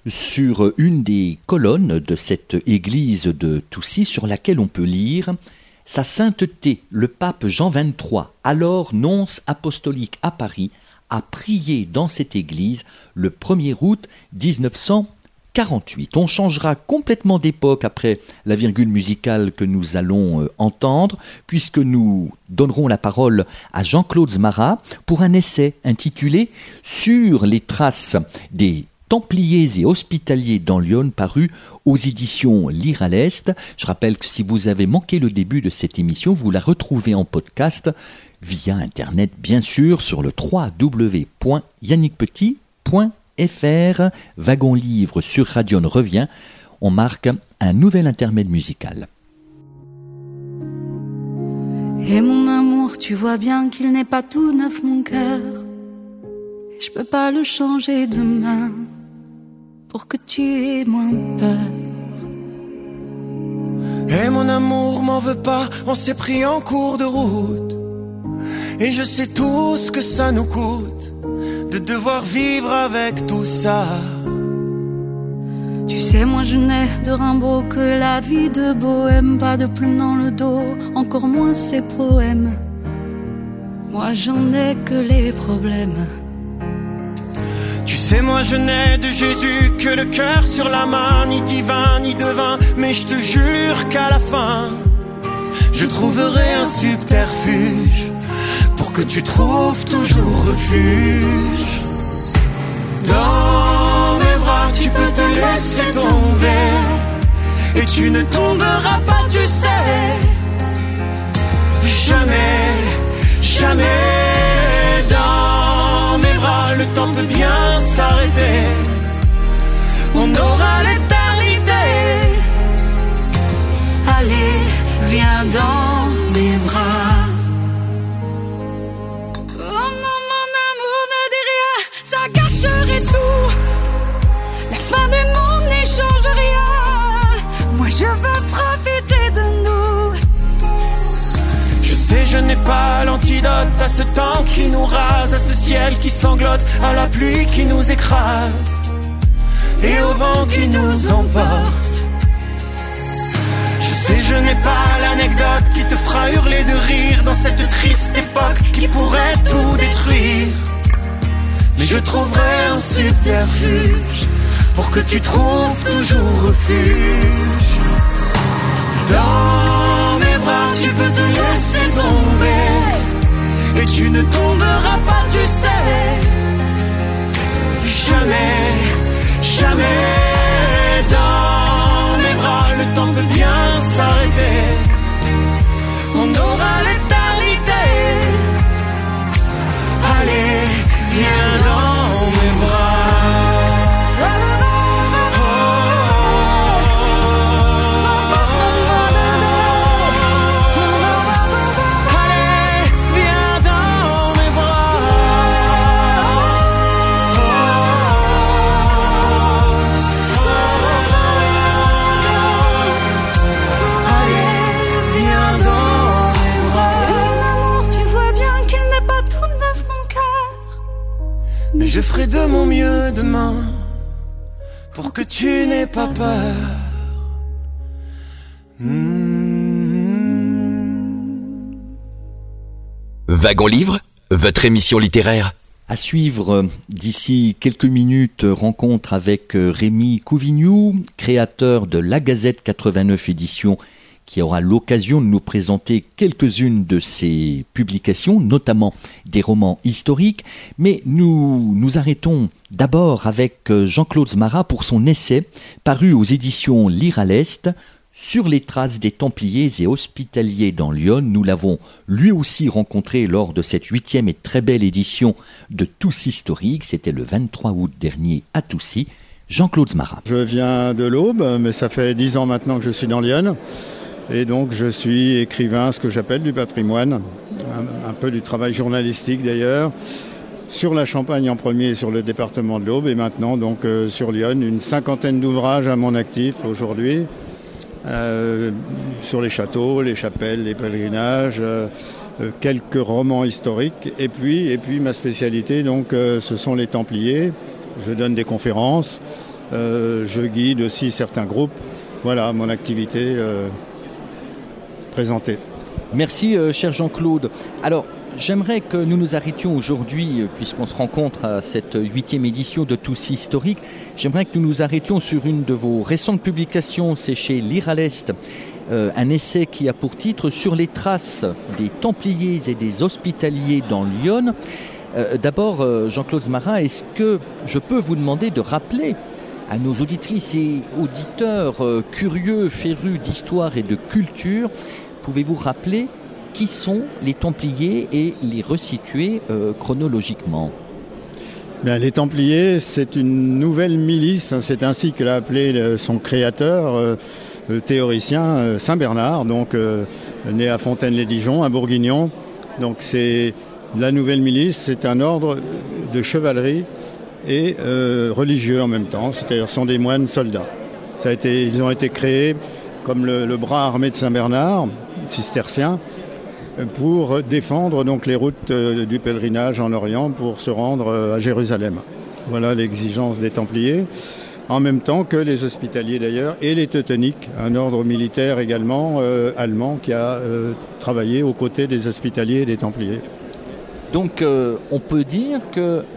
sur une des colonnes de cette église de Toussy sur laquelle on peut lire « Sa sainteté, le pape Jean vingt-trois, alors nonce apostolique à Paris, a prié dans cette église le premier août dix-neuf cent quarante-huit. On changera complètement d'époque après la virgule musicale que nous allons euh, entendre, puisque nous donnerons la parole à Jean-Claude Zmara pour un essai intitulé « Sur les traces des Templiers et Hospitaliers dans Lyon » paru aux éditions Lire à l'Est. Je rappelle que si vous avez manqué le début de cette émission, vous la retrouvez en podcast via Internet, bien sûr, sur le w w w point yannick petit point f r. Wagon Livre sur Radion revient. On marque un nouvel intermède musical. Et mon amour, tu vois bien qu'il n'est pas tout neuf mon cœur. Je peux pas le changer demain pour que tu aies moins peur. Et mon amour, m'en veux pas, on s'est pris en cours de route. Et je sais tout ce que ça nous coûte de devoir vivre avec tout ça. Tu sais, moi je n'ai de Rimbaud que la vie de bohème. Pas de plume dans le dos, encore moins ses poèmes. Moi j'en ai que les problèmes. sais, moi je n'ai de Jésus que le cœur sur la main, ni divin, ni devin, mais je te jure qu'à la fin, je trouverai un subterfuge pour que tu trouves toujours refuge. Dans mes bras, tu peux te laisser tomber et tu ne tomberas pas, tu sais. Jamais, jamais dans mes bras, le temps peut bien s'arrêter. On aura l'éternité. Allez, viens dans mes bras. Oh non, mon amour, ne dis rien, ça gâcherait tout. La fin du monde n'y change rien. Moi, je veux profiter de nous. Je sais, je n'ai pas l'antidote à ce temps qui nous rase, à ce ciel qui sanglote, à la pluie qui nous écrase et au vent qui nous emporte. Je sais, je n'ai pas l'anecdote qui te fera hurler de rire dans cette triste époque qui pourrait tout détruire. Mais je trouverai un subterfuge pour que tu trouves toujours refuge. Dans mes bras, tu peux te laisser tomber et tu ne tomberas pas, tu sais. Jamais, jamais dans mes bras, le temps peut bien s'arrêter. On aura l'éternité. Allez, viens dans mes bras. Mais je ferai de mon mieux demain pour que tu n'aies pas peur. Mmh. Wagon Livre, votre émission littéraire. À suivre d'ici quelques minutes, rencontre avec Rémi Couvignoux, créateur de La Gazette quatre-vingt-neuf éditions, qui aura l'occasion de nous présenter quelques-unes de ses publications, notamment des romans historiques. Mais nous nous arrêtons d'abord avec Jean-Claude Zmara pour son essai, paru aux éditions Lire à l'Est, sur les traces des Templiers et Hospitaliers dans Lyon. Nous l'avons lui aussi rencontré lors de cette huitième et très belle édition de Tous Historiques. C'était le vingt-trois août dernier à Toussy. Jean-Claude Zmara. Je viens de l'Aube, mais ça fait dix ans maintenant que je suis dans Lyon. Et donc je suis écrivain, ce que j'appelle du patrimoine, un, un peu du travail journalistique d'ailleurs, sur la Champagne en premier et sur le département de l'Aube, et maintenant donc euh, sur Lyon, une cinquantaine d'ouvrages à mon actif aujourd'hui, euh, sur les châteaux, les chapelles, les pèlerinages, euh, euh, quelques romans historiques, et puis, et puis ma spécialité donc euh, ce sont les Templiers. Je donne des conférences, euh, je guide aussi certains groupes. Voilà mon activité euh, présentée. Merci euh, cher Jean-Claude. Alors j'aimerais que nous nous arrêtions aujourd'hui, euh, puisqu'on se rencontre à cette huitième édition de Tous Historiques, j'aimerais que nous nous arrêtions sur une de vos récentes publications, c'est chez Lire à l'Est, euh, un essai qui a pour titre « Sur les traces des Templiers et des Hospitaliers dans Lyon ». Euh, d'abord, euh, Jean-Claude Zmara, est-ce que je peux vous demander de rappeler à nos auditrices et auditeurs euh, curieux, férus d'histoire et de culture, pouvez-vous rappeler qui sont les Templiers et les resituer euh, chronologiquement ? Bien, les Templiers, c'est une nouvelle milice, hein, c'est ainsi que l'a appelé le, son créateur, euh, le théoricien euh, Saint Bernard, donc euh, né à Fontaine-les-Dijon, un Bourguignon. Donc c'est la nouvelle milice, c'est un ordre de chevalerie et euh, religieux en même temps, c'est-à-dire sont des moines soldats. Ça a été, ils ont été créés comme le, le bras armé de Saint Bernard, cistercien, pour défendre donc les routes euh, du pèlerinage en Orient pour se rendre euh, à Jérusalem. Voilà l'exigence des Templiers, en même temps que les Hospitaliers d'ailleurs, et les Teutoniques, un ordre militaire également euh, allemand qui a euh, travaillé aux côtés des Hospitaliers et des Templiers. Donc euh, on peut dire que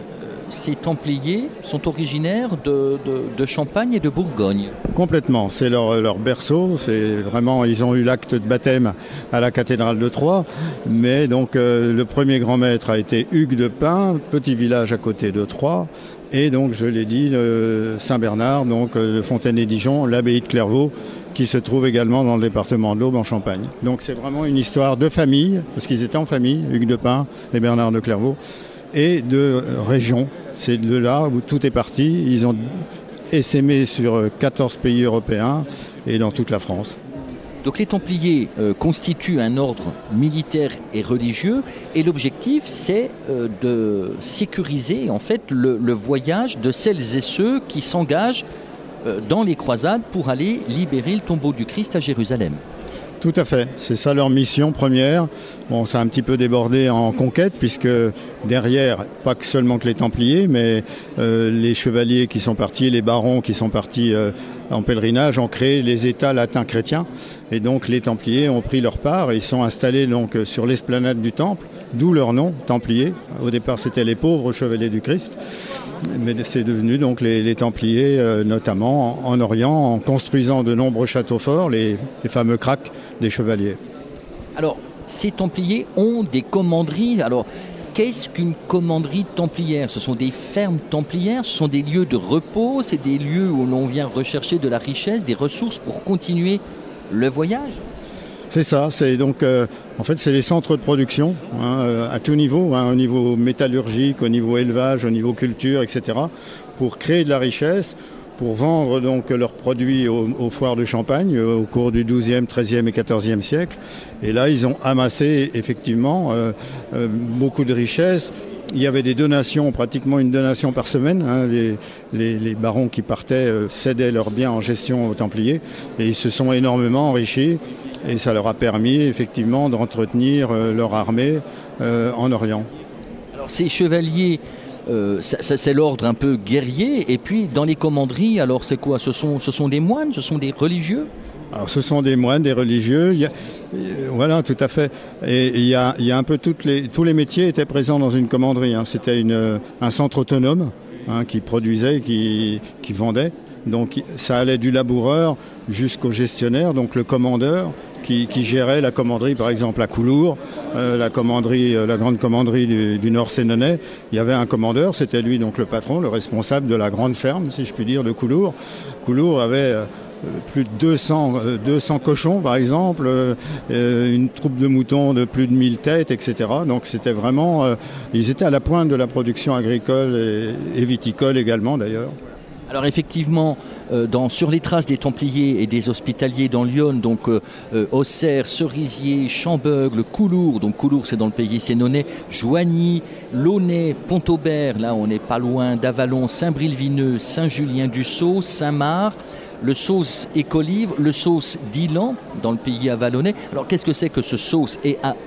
ces Templiers sont originaires de, de, de Champagne et de Bourgogne. Complètement, c'est leur, leur berceau, c'est vraiment, ils ont eu l'acte de baptême à la cathédrale de Troyes, mais donc euh, le premier grand maître a été Hugues de Pin, petit village à côté de Troyes, et donc je l'ai dit, euh, Saint-Bernard, donc euh, de Fontaine-les-Dijon, l'abbaye de Clairvaux, qui se trouve également dans le département de l'Aube en Champagne. Donc c'est vraiment une histoire de famille, parce qu'ils étaient en famille, Hugues de Pin et Bernard de Clairvaux, et de région. C'est de là où tout est parti. Ils ont essaimé sur quatorze pays européens et dans toute la France. Donc les Templiers euh, constituent un ordre militaire et religieux, et l'objectif c'est euh, de sécuriser en fait le, le voyage de celles et ceux qui s'engagent dans les croisades pour aller libérer le tombeau du Christ à Jérusalem. Tout à fait, c'est ça leur mission première. Bon, ça a un petit peu débordé en conquête, puisque derrière, pas que seulement que les Templiers, mais euh, les chevaliers qui sont partis, les barons qui sont partis euh, en pèlerinage ont créé les États latins chrétiens. Et donc les Templiers ont pris leur part et ils sont installés donc sur l'esplanade du Temple, d'où leur nom, Templiers. Au départ, c'était les pauvres chevaliers du Christ. Mais c'est devenu donc les, les Templiers, euh, notamment en, en Orient, en construisant de nombreux châteaux forts, les, les fameux cracks des chevaliers. Alors, ces Templiers ont des commanderies. Alors, qu'est-ce qu'une commanderie templière ? Ce sont des fermes templières, ce sont des lieux de repos, c'est des lieux où l'on vient rechercher de la richesse, des ressources pour continuer le voyage ? C'est ça, c'est donc euh, en fait c'est les centres de production hein, à tout niveau, hein, au niveau métallurgique, au niveau élevage, au niveau culture, et cetera, pour créer de la richesse, pour vendre donc leurs produits aux, aux foires de Champagne au cours du douzième, treizième et quatorzième siècle. Et là, ils ont amassé effectivement euh, euh, beaucoup de richesses. Il y avait des donations, pratiquement une donation par semaine. Hein. Les, les, les barons qui partaient euh, cédaient leurs biens en gestion aux Templiers et ils se sont énormément enrichis. Et ça leur a permis effectivement d'entretenir euh, leur armée euh, en Orient. Alors ces chevaliers, euh, ça, ça, c'est l'ordre un peu guerrier. Et puis dans les commanderies, alors c'est quoi ? Ce sont, ce sont des moines, ce sont des religieux ? Alors ce sont des moines, des religieux. Il y a, voilà, tout à fait. Et il y a, il y a un peu toutes les, tous les métiers étaient présents dans une commanderie. Hein. C'était une, un centre autonome hein, qui produisait, qui, qui vendait. Donc ça allait du laboureur jusqu'au gestionnaire, donc le commandeur qui, qui gérait la commanderie, par exemple à Coulour, euh, la commanderie, euh, la grande commanderie du, du Nord Sénonais. Il y avait un commandeur, c'était lui donc le patron, le responsable de la grande ferme, si je puis dire, de Coulour. Coulour avait euh, plus de deux cents, euh, deux cents cochons, par exemple, euh, une troupe de moutons de plus de mille têtes, et cetera. Donc c'était vraiment, euh, ils étaient à la pointe de la production agricole et, et viticole également d'ailleurs. Alors effectivement, euh, dans, sur les traces des Templiers et des Hospitaliers dans Lyon, donc euh, euh, Auxerre, Cerisier, Chambeugle, Coulour, donc Coulour c'est dans le pays sénonais, Joigny, Launay, Pont-Aubert, là on n'est pas loin d'Avalon, Saint-Bril-Vineux, Saint-Julien-du-Sault, Saint-Marc, le sauce Écolive, le sauce d'Ilan dans le pays avalonnais. Alors qu'est-ce que c'est que ce sauce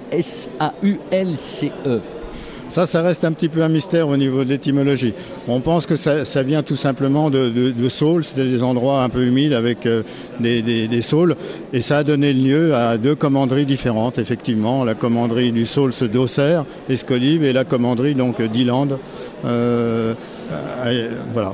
S A U L C E ? Ça, ça reste un petit peu un mystère au niveau de l'étymologie. On pense que ça, ça vient tout simplement de, de, de saules, c'était des endroits un peu humides avec euh, des, des, des saules, et ça a donné lieu à deux commanderies différentes, effectivement, la commanderie du Saule d'Auxerre, Escolive, et la commanderie donc d'Ilan. Euh, euh, voilà.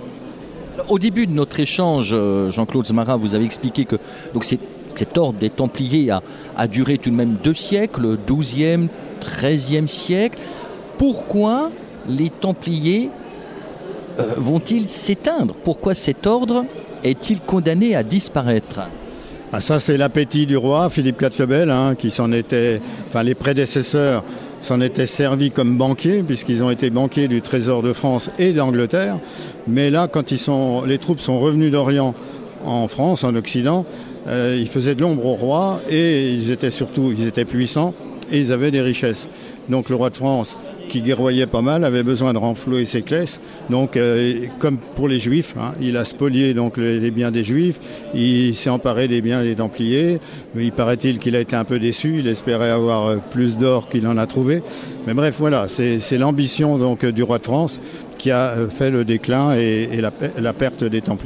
Au début de notre échange, Jean-Claude Zmara, vous avez expliqué que donc, c'est, cet ordre des Templiers a, a duré tout de même deux siècles, douzième, treizième siècle. Pourquoi les Templiers euh, vont-ils s'éteindre ? Pourquoi cet ordre est-il condamné à disparaître ? Ah, ça, c'est l'appétit du roi, Philippe quatre le Bel, hein, qui s'en était, enfin les prédécesseurs s'en étaient servis comme banquiers, puisqu'ils ont été banquiers du Trésor de France et d'Angleterre. Mais là, quand ils sont, les troupes sont revenues d'Orient en France, en Occident, euh, ils faisaient de l'ombre au roi et ils étaient surtout, ils étaient puissants et ils avaient des richesses. Donc le roi de France, qui guerroyait pas mal, avait besoin de renflouer ses caisses. Donc, euh, comme pour les Juifs, hein, il a spolié donc les, les biens des Juifs. Il s'est emparé des biens des Templiers. Il paraît-il qu'il a été un peu déçu. Il espérait avoir plus d'or qu'il en a trouvé. Mais bref, voilà, c'est, c'est l'ambition donc du roi de France qui a fait le déclin et, et la, la perte des Templiers.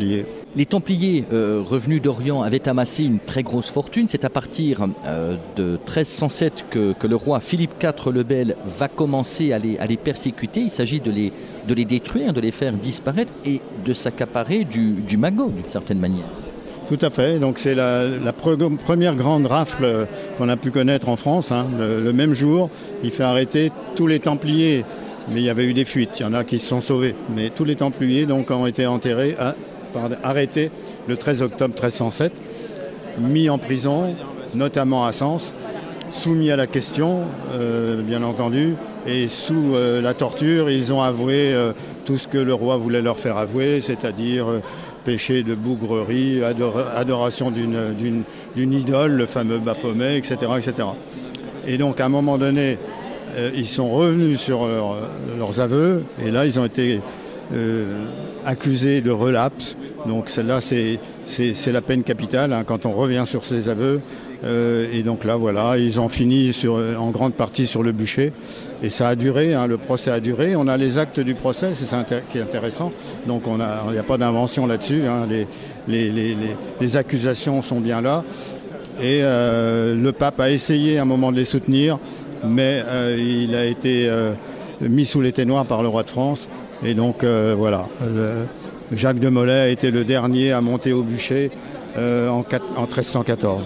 Les Templiers euh, revenus d'Orient avaient amassé une très grosse fortune. C'est à partir euh, de treize cent sept que, que le roi Philippe quatre le Bel va commencer à les, à les persécuter. Il s'agit de les, de les détruire, de les faire disparaître et de s'accaparer du, du magot d'une certaine manière. Tout à fait. Donc c'est la, la pre- première grande rafle qu'on a pu connaître en France. Hein. Le, le même jour, il fait arrêter tous les Templiers. Mais il y avait eu des fuites. Il y en a qui se sont sauvés. Mais tous les Templiers donc, ont été enterrés à arrêté le treize octobre treize cent sept, mis en prison, notamment à Sens, soumis à la question, euh, bien entendu, et sous euh, la torture, ils ont avoué euh, tout ce que le roi voulait leur faire avouer, c'est-à-dire euh, péché de bougrerie, ador- adoration d'une, d'une, d'une idole, le fameux Baphomet, et cetera, et cetera. Et donc, à un moment donné, euh, ils sont revenus sur leur, leurs aveux, et là, ils ont été euh, accusés de relapse. Donc celle-là, c'est, c'est, c'est la peine capitale hein, quand on revient sur ses aveux. Euh, et donc là, voilà, ils ont fini sur, en grande partie sur le bûcher. Et ça a duré, hein, le procès a duré. On a les actes du procès, c'est ça intér- qui est intéressant. Donc il n'y a pas d'invention là-dessus. Hein. Les, les, les, les, les accusations sont bien là. Et euh, le pape a essayé à un moment de les soutenir, mais euh, il a été euh, mis sous les ténoirs par le roi de France. Et donc euh, voilà, le, Jacques de Molay a été le dernier à monter au bûcher euh, en, en treize cent quatorze.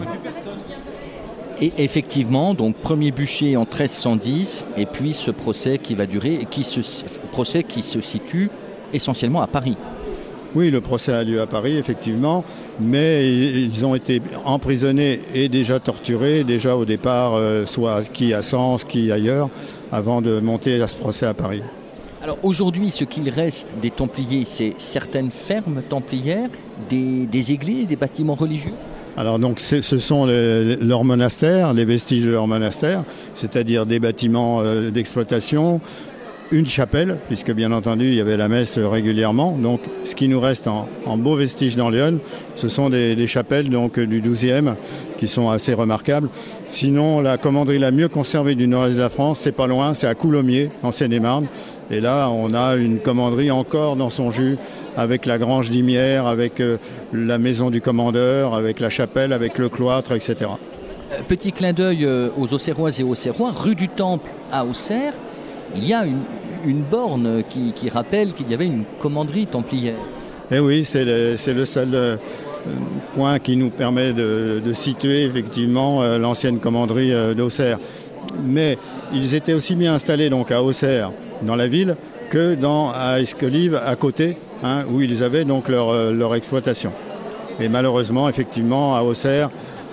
Et effectivement, donc premier bûcher en treize cent dix, et puis ce procès qui va durer, et qui se, procès qui se situe essentiellement à Paris. Oui, le procès a lieu à Paris, effectivement, mais ils ont été emprisonnés et déjà torturés, déjà au départ, euh, soit qui à Sens, qui ailleurs, avant de monter à ce procès à Paris. Alors aujourd'hui, ce qu'il reste des Templiers, c'est certaines fermes templières, des, des églises, des bâtiments religieux ? Alors donc ce sont les, leurs monastères, les vestiges de leurs monastères, c'est-à-dire des bâtiments euh, d'exploitation, une chapelle, puisque bien entendu il y avait la messe régulièrement. Donc ce qui nous reste en, en beaux vestiges dans Lyon, ce sont des, des chapelles donc, du douzième qui sont assez remarquables. Sinon la commanderie la mieux conservée du nord-est de la France, c'est pas loin, c'est à Coulommiers, en Seine-et-Marne. Et là on a une commanderie encore dans son jus, avec la grange d'Imières, avec euh, la maison du commandeur, avec la chapelle, avec le cloître, et cetera. Petit clin d'œil aux Auxerroises et Auxerrois, rue du Temple à Auxerre, il y a une, une borne qui, qui rappelle qu'il y avait une commanderie templière. Eh oui, c'est le, c'est le seul euh, point qui nous permet de, de situer effectivement euh, l'ancienne commanderie euh, d'Auxerre. Mais ils étaient aussi bien installés donc à Auxerre, dans la ville, que dans, à Escolives, à côté, hein, où ils avaient donc leur, euh, leur exploitation. Et malheureusement, effectivement, à Auxerre,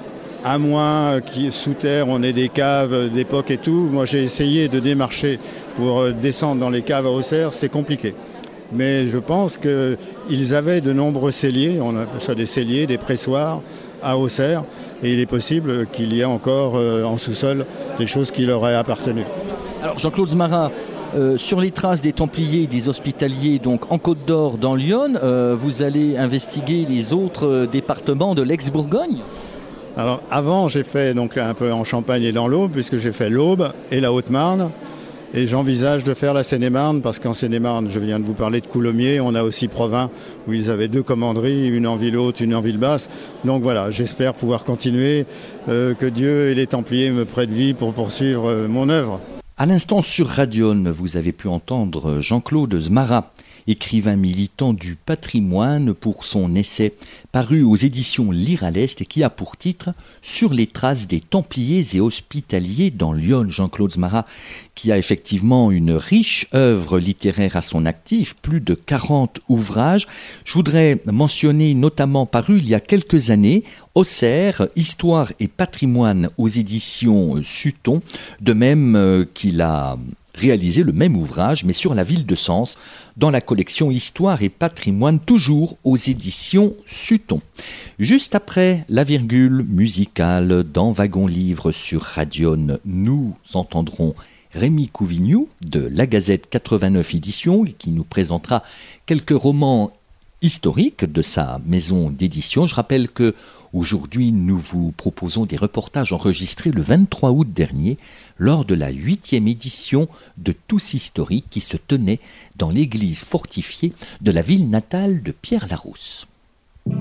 à moins qu'sous sous terre, on ait des caves d'époque et tout. Moi, j'ai essayé de démarcher pour descendre dans les caves à Auxerre, c'est compliqué. Mais je pense qu'ils avaient de nombreux celliers, on appelle ça des celliers, des pressoirs à Auxerre, et il est possible qu'il y ait encore euh, en sous-sol des choses qui leur aient appartenu. Alors Jean-Claude Zmara, euh, sur les traces des Templiers et des Hospitaliers, donc en Côte d'Or, dans Lyon, euh, vous allez investiguer les autres euh, départements de l'ex-Bourgogne ? Alors avant, j'ai fait donc un peu en Champagne et dans l'Aube, puisque j'ai fait l'Aube et la Haute-Marne. Et j'envisage de faire la Seine-et-Marne, parce qu'en Seine-et-Marne, je viens de vous parler de Coulommiers, on a aussi Provins, où ils avaient deux commanderies, une en ville haute, une en ville basse. Donc voilà, j'espère pouvoir continuer, euh, que Dieu et les Templiers me prêtent vie pour poursuivre euh, mon œuvre. À l'instant sur Radion, vous avez pu entendre Jean-Claude Zmara, écrivain militant du patrimoine, pour son essai paru aux éditions Lire à l'Est et qui a pour titre « Sur les traces des Templiers et Hospitaliers dans Lyon ». Jean-Claude Zmara, qui a effectivement une riche œuvre littéraire à son actif, plus de quarante ouvrages. Je voudrais mentionner notamment paru il y a quelques années Auxerre, Histoire et patrimoine aux éditions Sutton, de même qu'il a réalisé le même ouvrage, mais sur la ville de Sens, dans la collection Histoire et patrimoine, toujours aux éditions Sutton. Juste après la virgule musicale dans Wagon Livre sur Radion, nous entendrons Rémi Couvignoux de La Gazette quatre-vingt-neuf éditions, qui nous présentera quelques romans historiques de sa maison d'édition. Je rappelle que aujourd'hui, nous vous proposons des reportages enregistrés le vingt-trois août dernier lors de la huitième édition de Tous Historiques qui se tenait dans l'église fortifiée de la ville natale de Pierre Larousse.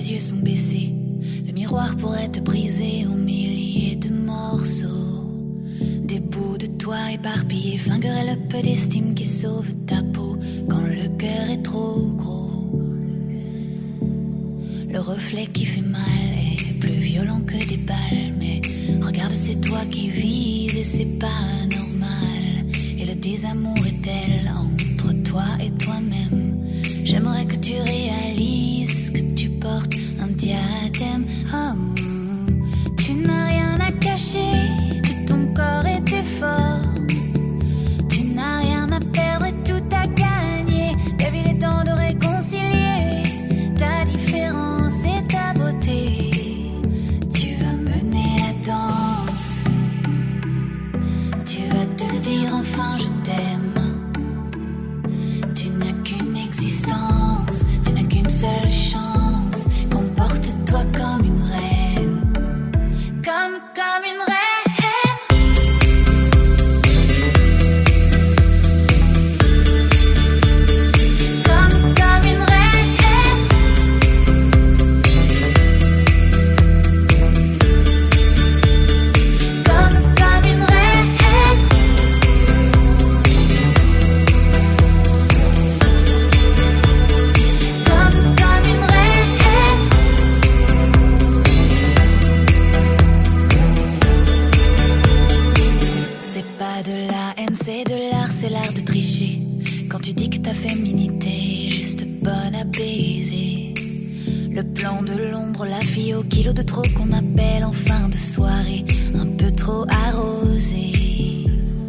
tes yeux sont baissés. Le miroir pourrait te briser en milliers de morceaux. Des bouts de toi éparpillés flingueraient le peu d'estime qui sauve ta peau quand le cœur est trop gros. Le reflet qui fait mal est plus violent que des balles. Mais regarde, c'est toi qui vises et c'est pas normal. Et le désamour est tel entre toi et toi-même. J'aimerais que tu réalises que tu portes un diadème. Oh, tu n'as rien à cacher de ton corps et tes formes. Tu n'as rien à perdre et tout à gagner. Baby, il est temps de réconcilier ta différence et ta beauté. Tu vas mener la danse. Tu vas te dire enfin je t'aime. Tu n'as qu'une existence, tu n'as qu'une seule chance. Comporte-toi comme une reine, comme, comme une reine. C'est de l'art, c'est l'art de tricher. Quand tu dis que ta féminité est juste bonne à baiser. Le plan de l'ombre, la fille au kilo de trop qu'on appelle en fin de soirée, un peu trop arrosée.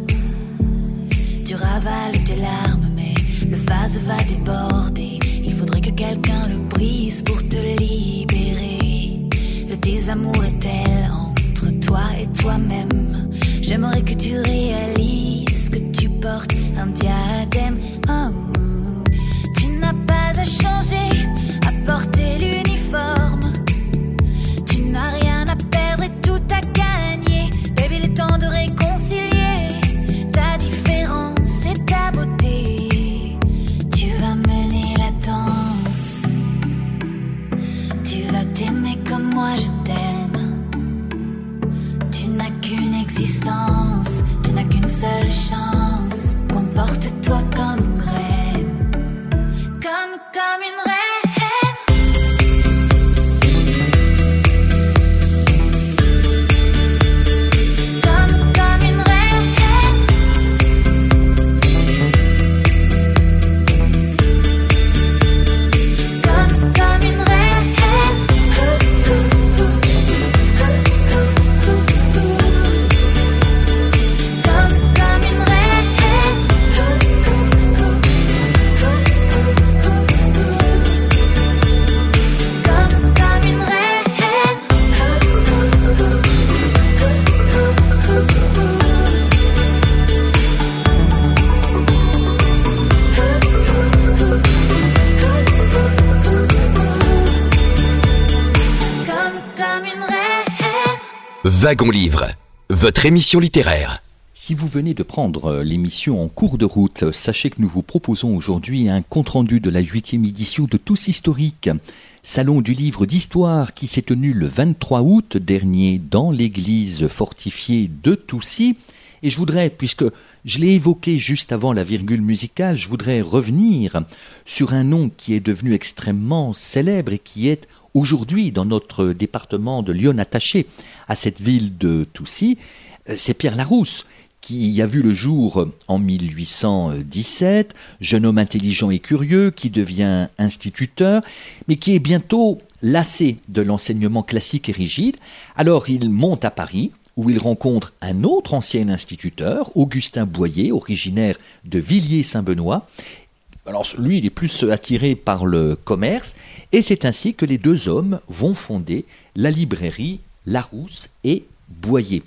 Tu ravales tes larmes mais le vase va déborder. Il faudrait que quelqu'un le brise pour te libérer. Le désamour est tel entre toi et toi-même. J'aimerais que tu réalises que tu portes un diadème. Oh, tu n'as pas à changer, à porter l'uniforme. Tu n'as rien à perdre et tout à gagner. Baby, il est temps de réconcilier ta différence et ta beauté. Tu vas mener la danse. Tu vas t'aimer comme moi je t'aime. Tu n'as qu'une existence, tu n'as qu'une seule chance. Comporte-toi comme une reine, comme, comme une reine. Wagon Livre, votre émission littéraire. Si vous venez de prendre l'émission en cours de route, sachez que nous vous proposons aujourd'hui un compte-rendu de la huitième édition de Tous Historiques, salon du livre d'histoire qui s'est tenu le vingt-trois août dernier dans l'église fortifiée de Toussy. Et je voudrais, puisque je l'ai évoqué juste avant la virgule musicale, je voudrais revenir sur un nom qui est devenu extrêmement célèbre et qui est aujourd'hui dans notre département de Lyon attaché à cette ville de Toussy. C'est Pierre Larousse, qui a vu le jour en mille huit cent dix-sept, jeune homme intelligent et curieux qui devient instituteur, mais qui est bientôt lassé de l'enseignement classique et rigide. Alors il monte à Paris, où il rencontre un autre ancien instituteur, Augustin Boyer, originaire de Villiers-Saint-Benoît. Alors lui, il est plus attiré par le commerce, et c'est ainsi que les deux hommes vont fonder la librairie Larousse et Boyer.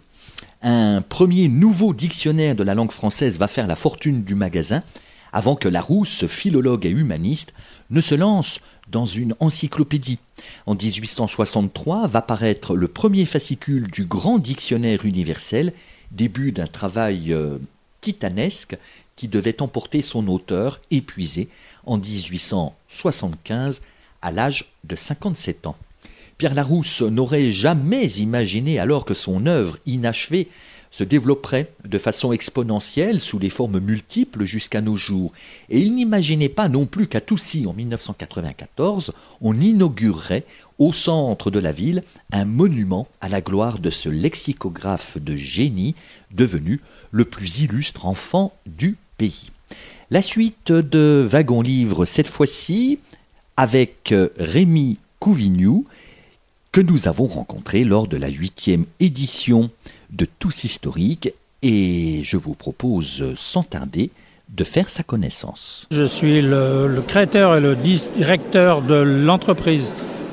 Un premier nouveau dictionnaire de la langue française va faire la fortune du magasin, avant que Larousse, philologue et humaniste, ne se lance dans une encyclopédie. En dix-huit cent soixante-trois va paraître le premier fascicule du Grand Dictionnaire universel, début d'un travail euh, titanesque qui devait emporter son auteur épuisé en dix-huit cent soixante-quinze à l'âge de cinquante-sept ans. Pierre Larousse n'aurait jamais imaginé alors que son œuvre inachevée se développerait de façon exponentielle sous des formes multiples jusqu'à nos jours. Et il n'imaginait pas non plus qu'à Toucy, en dix-neuf cent quatre-vingt-quatorze, on inaugurerait au centre de la ville un monument à la gloire de ce lexicographe de génie devenu le plus illustre enfant du pays. La suite de Wagon Livre, cette fois-ci, avec Rémi Couvignoux, que nous avons rencontré lors de la huitième édition de Tous Historiques, et je vous propose sans tarder de faire sa connaissance. Je suis le, le créateur et le directeur de l'entreprise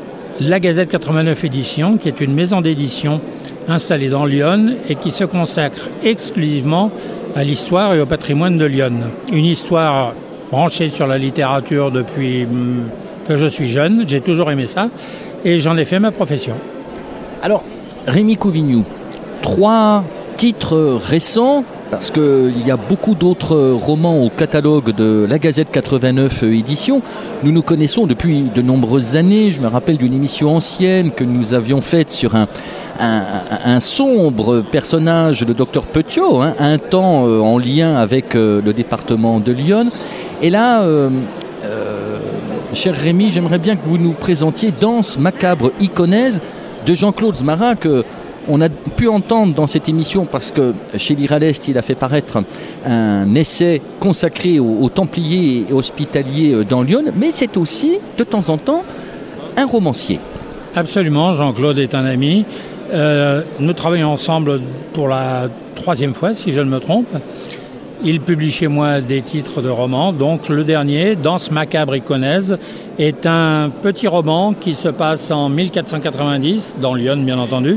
La Gazette quatre-vingt-neuf Éditions, qui est une maison d'édition installée dans Lyon et qui se consacre exclusivement à l'histoire et au patrimoine de Lyon. Une histoire branchée sur la littérature depuis que je suis jeune, j'ai toujours aimé ça, et j'en ai fait ma profession. Alors, Rémi Couvignoux, trois titres récents, parce qu'il y a beaucoup d'autres romans au catalogue de la Gazette quatre-vingt-neuf Éditions. Nous nous connaissons depuis de nombreuses années. Je me rappelle d'une émission ancienne que nous avions faite sur un, un, un sombre personnage, le docteur Petiot, hein, un temps euh, en lien avec euh, le département de Lyon. Et là, euh, euh, cher Rémi, j'aimerais bien que vous nous présentiez Danse macabre iconaise de Jean-Claude Zmarin, que on a pu entendre dans cette émission parce que chez l'Iralest, il a fait paraître un essai consacré aux, aux Templiers et hospitaliers dans Lyon, mais c'est aussi, de temps en temps, un romancier. Absolument, Jean-Claude est un ami. Euh, nous travaillons ensemble pour la troisième fois, si je ne me trompe. Il publie chez moi des titres de romans. Donc le dernier, Danse macabre iconaise, est un petit roman qui se passe en mille quatre cent quatre-vingt-dix, dans Lyon bien entendu.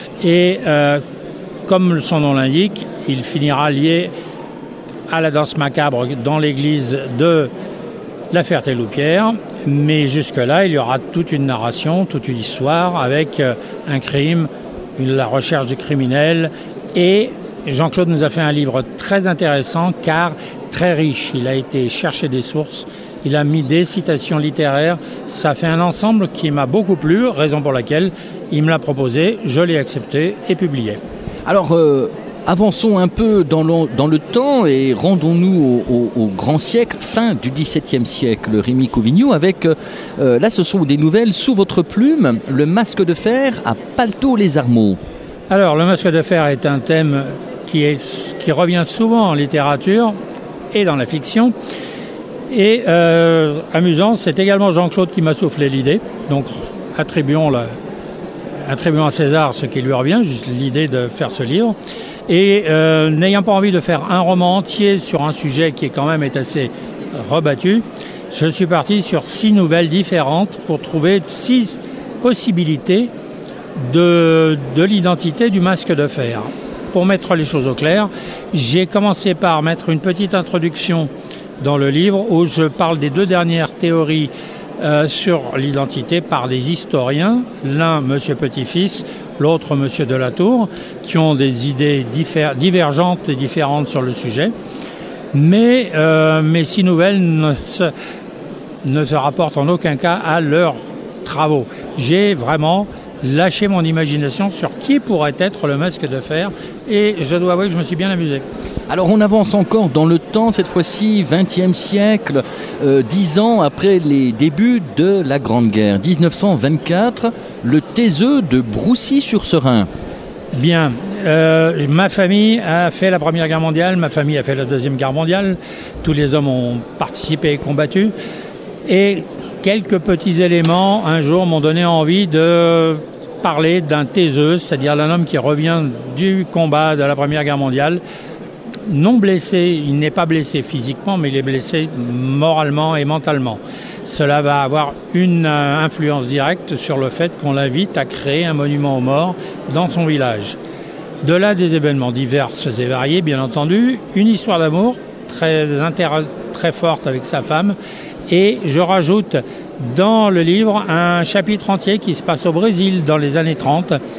Et euh, comme son nom l'indique, il finira lié à la danse macabre dans l'église de la Ferté-Loupière. Mais jusque-là, il y aura toute une narration, toute une histoire avec euh, un crime, une, la recherche du criminel. Et Jean-Claude nous a fait un livre très intéressant car très riche. Il a été chercher des sources, il a mis des citations littéraires. Ça fait un ensemble qui m'a beaucoup plu, raison pour laquelle il me l'a proposé, je l'ai accepté et publié. Alors, euh, avançons un peu dans le, dans le temps et rendons-nous au, au, au grand siècle, fin du dix-septième siècle, Rémi Couvignoux, avec, euh, là ce sont des nouvelles sous votre plume, le masque de fer à Palto les Armeaux. Alors, le masque de fer est un thème qui, est, qui revient souvent en littérature et dans la fiction. Et euh, amusant, c'est également Jean-Claude qui m'a soufflé l'idée, donc attribuons la... Attribuant à César ce qui lui revient, juste l'idée de faire ce livre. Et euh, n'ayant pas envie de faire un roman entier sur un sujet qui est quand même est assez rebattu, je suis parti sur six nouvelles différentes pour trouver six possibilités de, de l'identité du masque de fer. Pour mettre les choses au clair, j'ai commencé par mettre une petite introduction dans le livre où je parle des deux dernières théories Euh, sur l'identité par des historiens, l'un Monsieur Petit-Fils, l'autre Monsieur Delatour, qui ont des idées diffé- divergentes et différentes sur le sujet. Mais euh, mes six nouvelles ne se, ne se rapportent en aucun cas à leurs travaux. J'ai vraiment lâché mon imagination sur qui pourrait être le masque de fer et je dois avouer que je me suis bien amusé. Alors on avance encore dans le temps, cette fois-ci vingtième siècle, euh, dix ans après les débuts de la Grande Guerre. dix-neuf cent vingt-quatre, le Taiseux de Broussy-sur-Serein. Bien, euh, ma famille a fait la Première Guerre mondiale, ma famille a fait la Deuxième Guerre mondiale, tous les hommes ont participé et combattu. Et quelques petits éléments, un jour, m'ont donné envie de parler d'un taiseux, c'est-à-dire d'un homme qui revient du combat de la Première Guerre mondiale, non blessé, il n'est pas blessé physiquement, mais il est blessé moralement et mentalement. Cela va avoir une euh, influence directe sur le fait qu'on l'invite à créer un monument aux morts dans son village. De là, des événements divers et variés, bien entendu, une histoire d'amour très, intér- très forte avec sa femme, et je rajoute dans le livre un chapitre entier qui se passe au Brésil dans les années trente,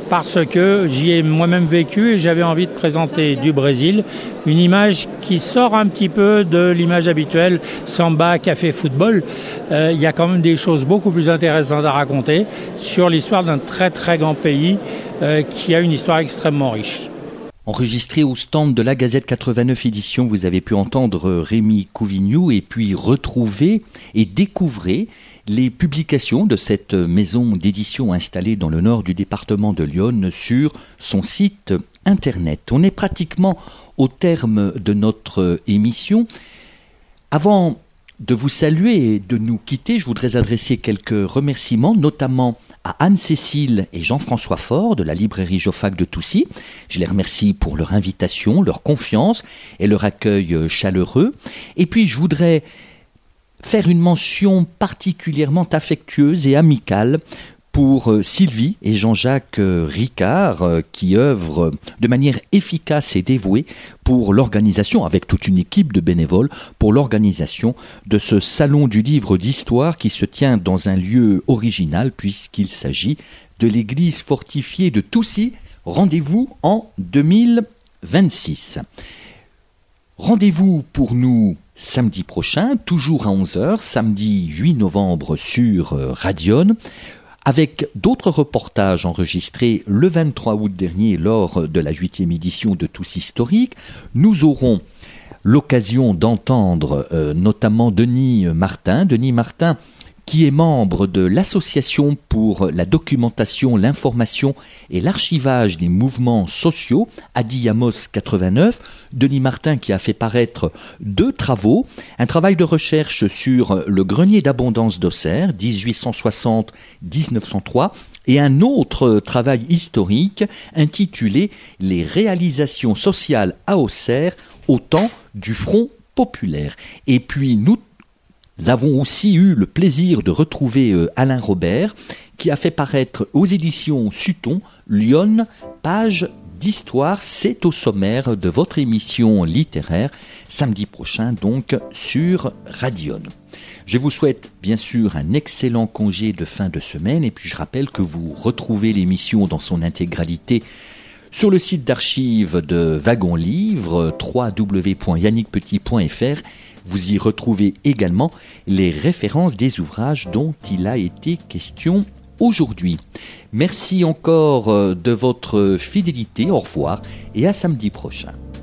parce que j'y ai moi-même vécu et j'avais envie de présenter du Brésil une image qui sort un petit peu de l'image habituelle samba, café, football. Euh, il y a quand même des choses beaucoup plus intéressantes à raconter sur l'histoire d'un très très grand pays euh, qui a une histoire extrêmement riche. Enregistré au stand de la Gazette quatre-vingt-neuf éditions, vous avez pu entendre Rémi Couvignoux et puis retrouver et découvrir les publications de cette maison d'édition installée dans le nord du département de l'Yonne sur son site internet. On est pratiquement au terme de notre émission. Avant de vous saluer et de nous quitter, je voudrais adresser quelques remerciements, notamment à Anne-Cécile et Jean-François Faure de la librairie Joffac de Toussy. Je les remercie pour leur invitation, leur confiance et leur accueil chaleureux. Et puis je voudrais faire une mention particulièrement affectueuse et amicale pour Sylvie et Jean-Jacques Ricard, qui œuvrent de manière efficace et dévouée pour l'organisation, avec toute une équipe de bénévoles, pour l'organisation de ce salon du livre d'histoire qui se tient dans un lieu original puisqu'il s'agit de l'église fortifiée de Toussy. Rendez-vous en deux mille vingt-six. Rendez-vous pour nous samedi prochain, toujours à onze heures, samedi huit novembre sur Radion, avec d'autres reportages enregistrés le vingt-trois août dernier lors de la huitième édition de Tous Historiques. Nous aurons l'occasion d'entendre euh, notamment Denis Martin. Denis Martin qui est membre de l'Association pour la documentation, l'information et l'archivage des mouvements sociaux, Adiamos quatre-vingt-neuf. Denis Martin qui a fait paraître deux travaux, un travail de recherche sur le grenier d'abondance d'Auxerre, dix-huit cent soixante à dix-neuf cent trois, et un autre travail historique intitulé « Les réalisations sociales à Auxerre au temps du Front populaire ». Et puis nous Nous avons aussi eu le plaisir de retrouver euh, Alain Robert qui a fait paraître aux éditions Sutton, Lyon, page d'histoire. C'est au sommaire de votre émission littéraire, samedi prochain donc sur Radion. Je vous souhaite bien sûr un excellent congé de fin de semaine et puis je rappelle que vous retrouvez l'émission dans son intégralité sur le site d'archives de Wagon Livre, w w w point yannick petit point f r. Vous y retrouvez également les références des ouvrages dont il a été question aujourd'hui. Merci encore de votre fidélité, au revoir et à samedi prochain.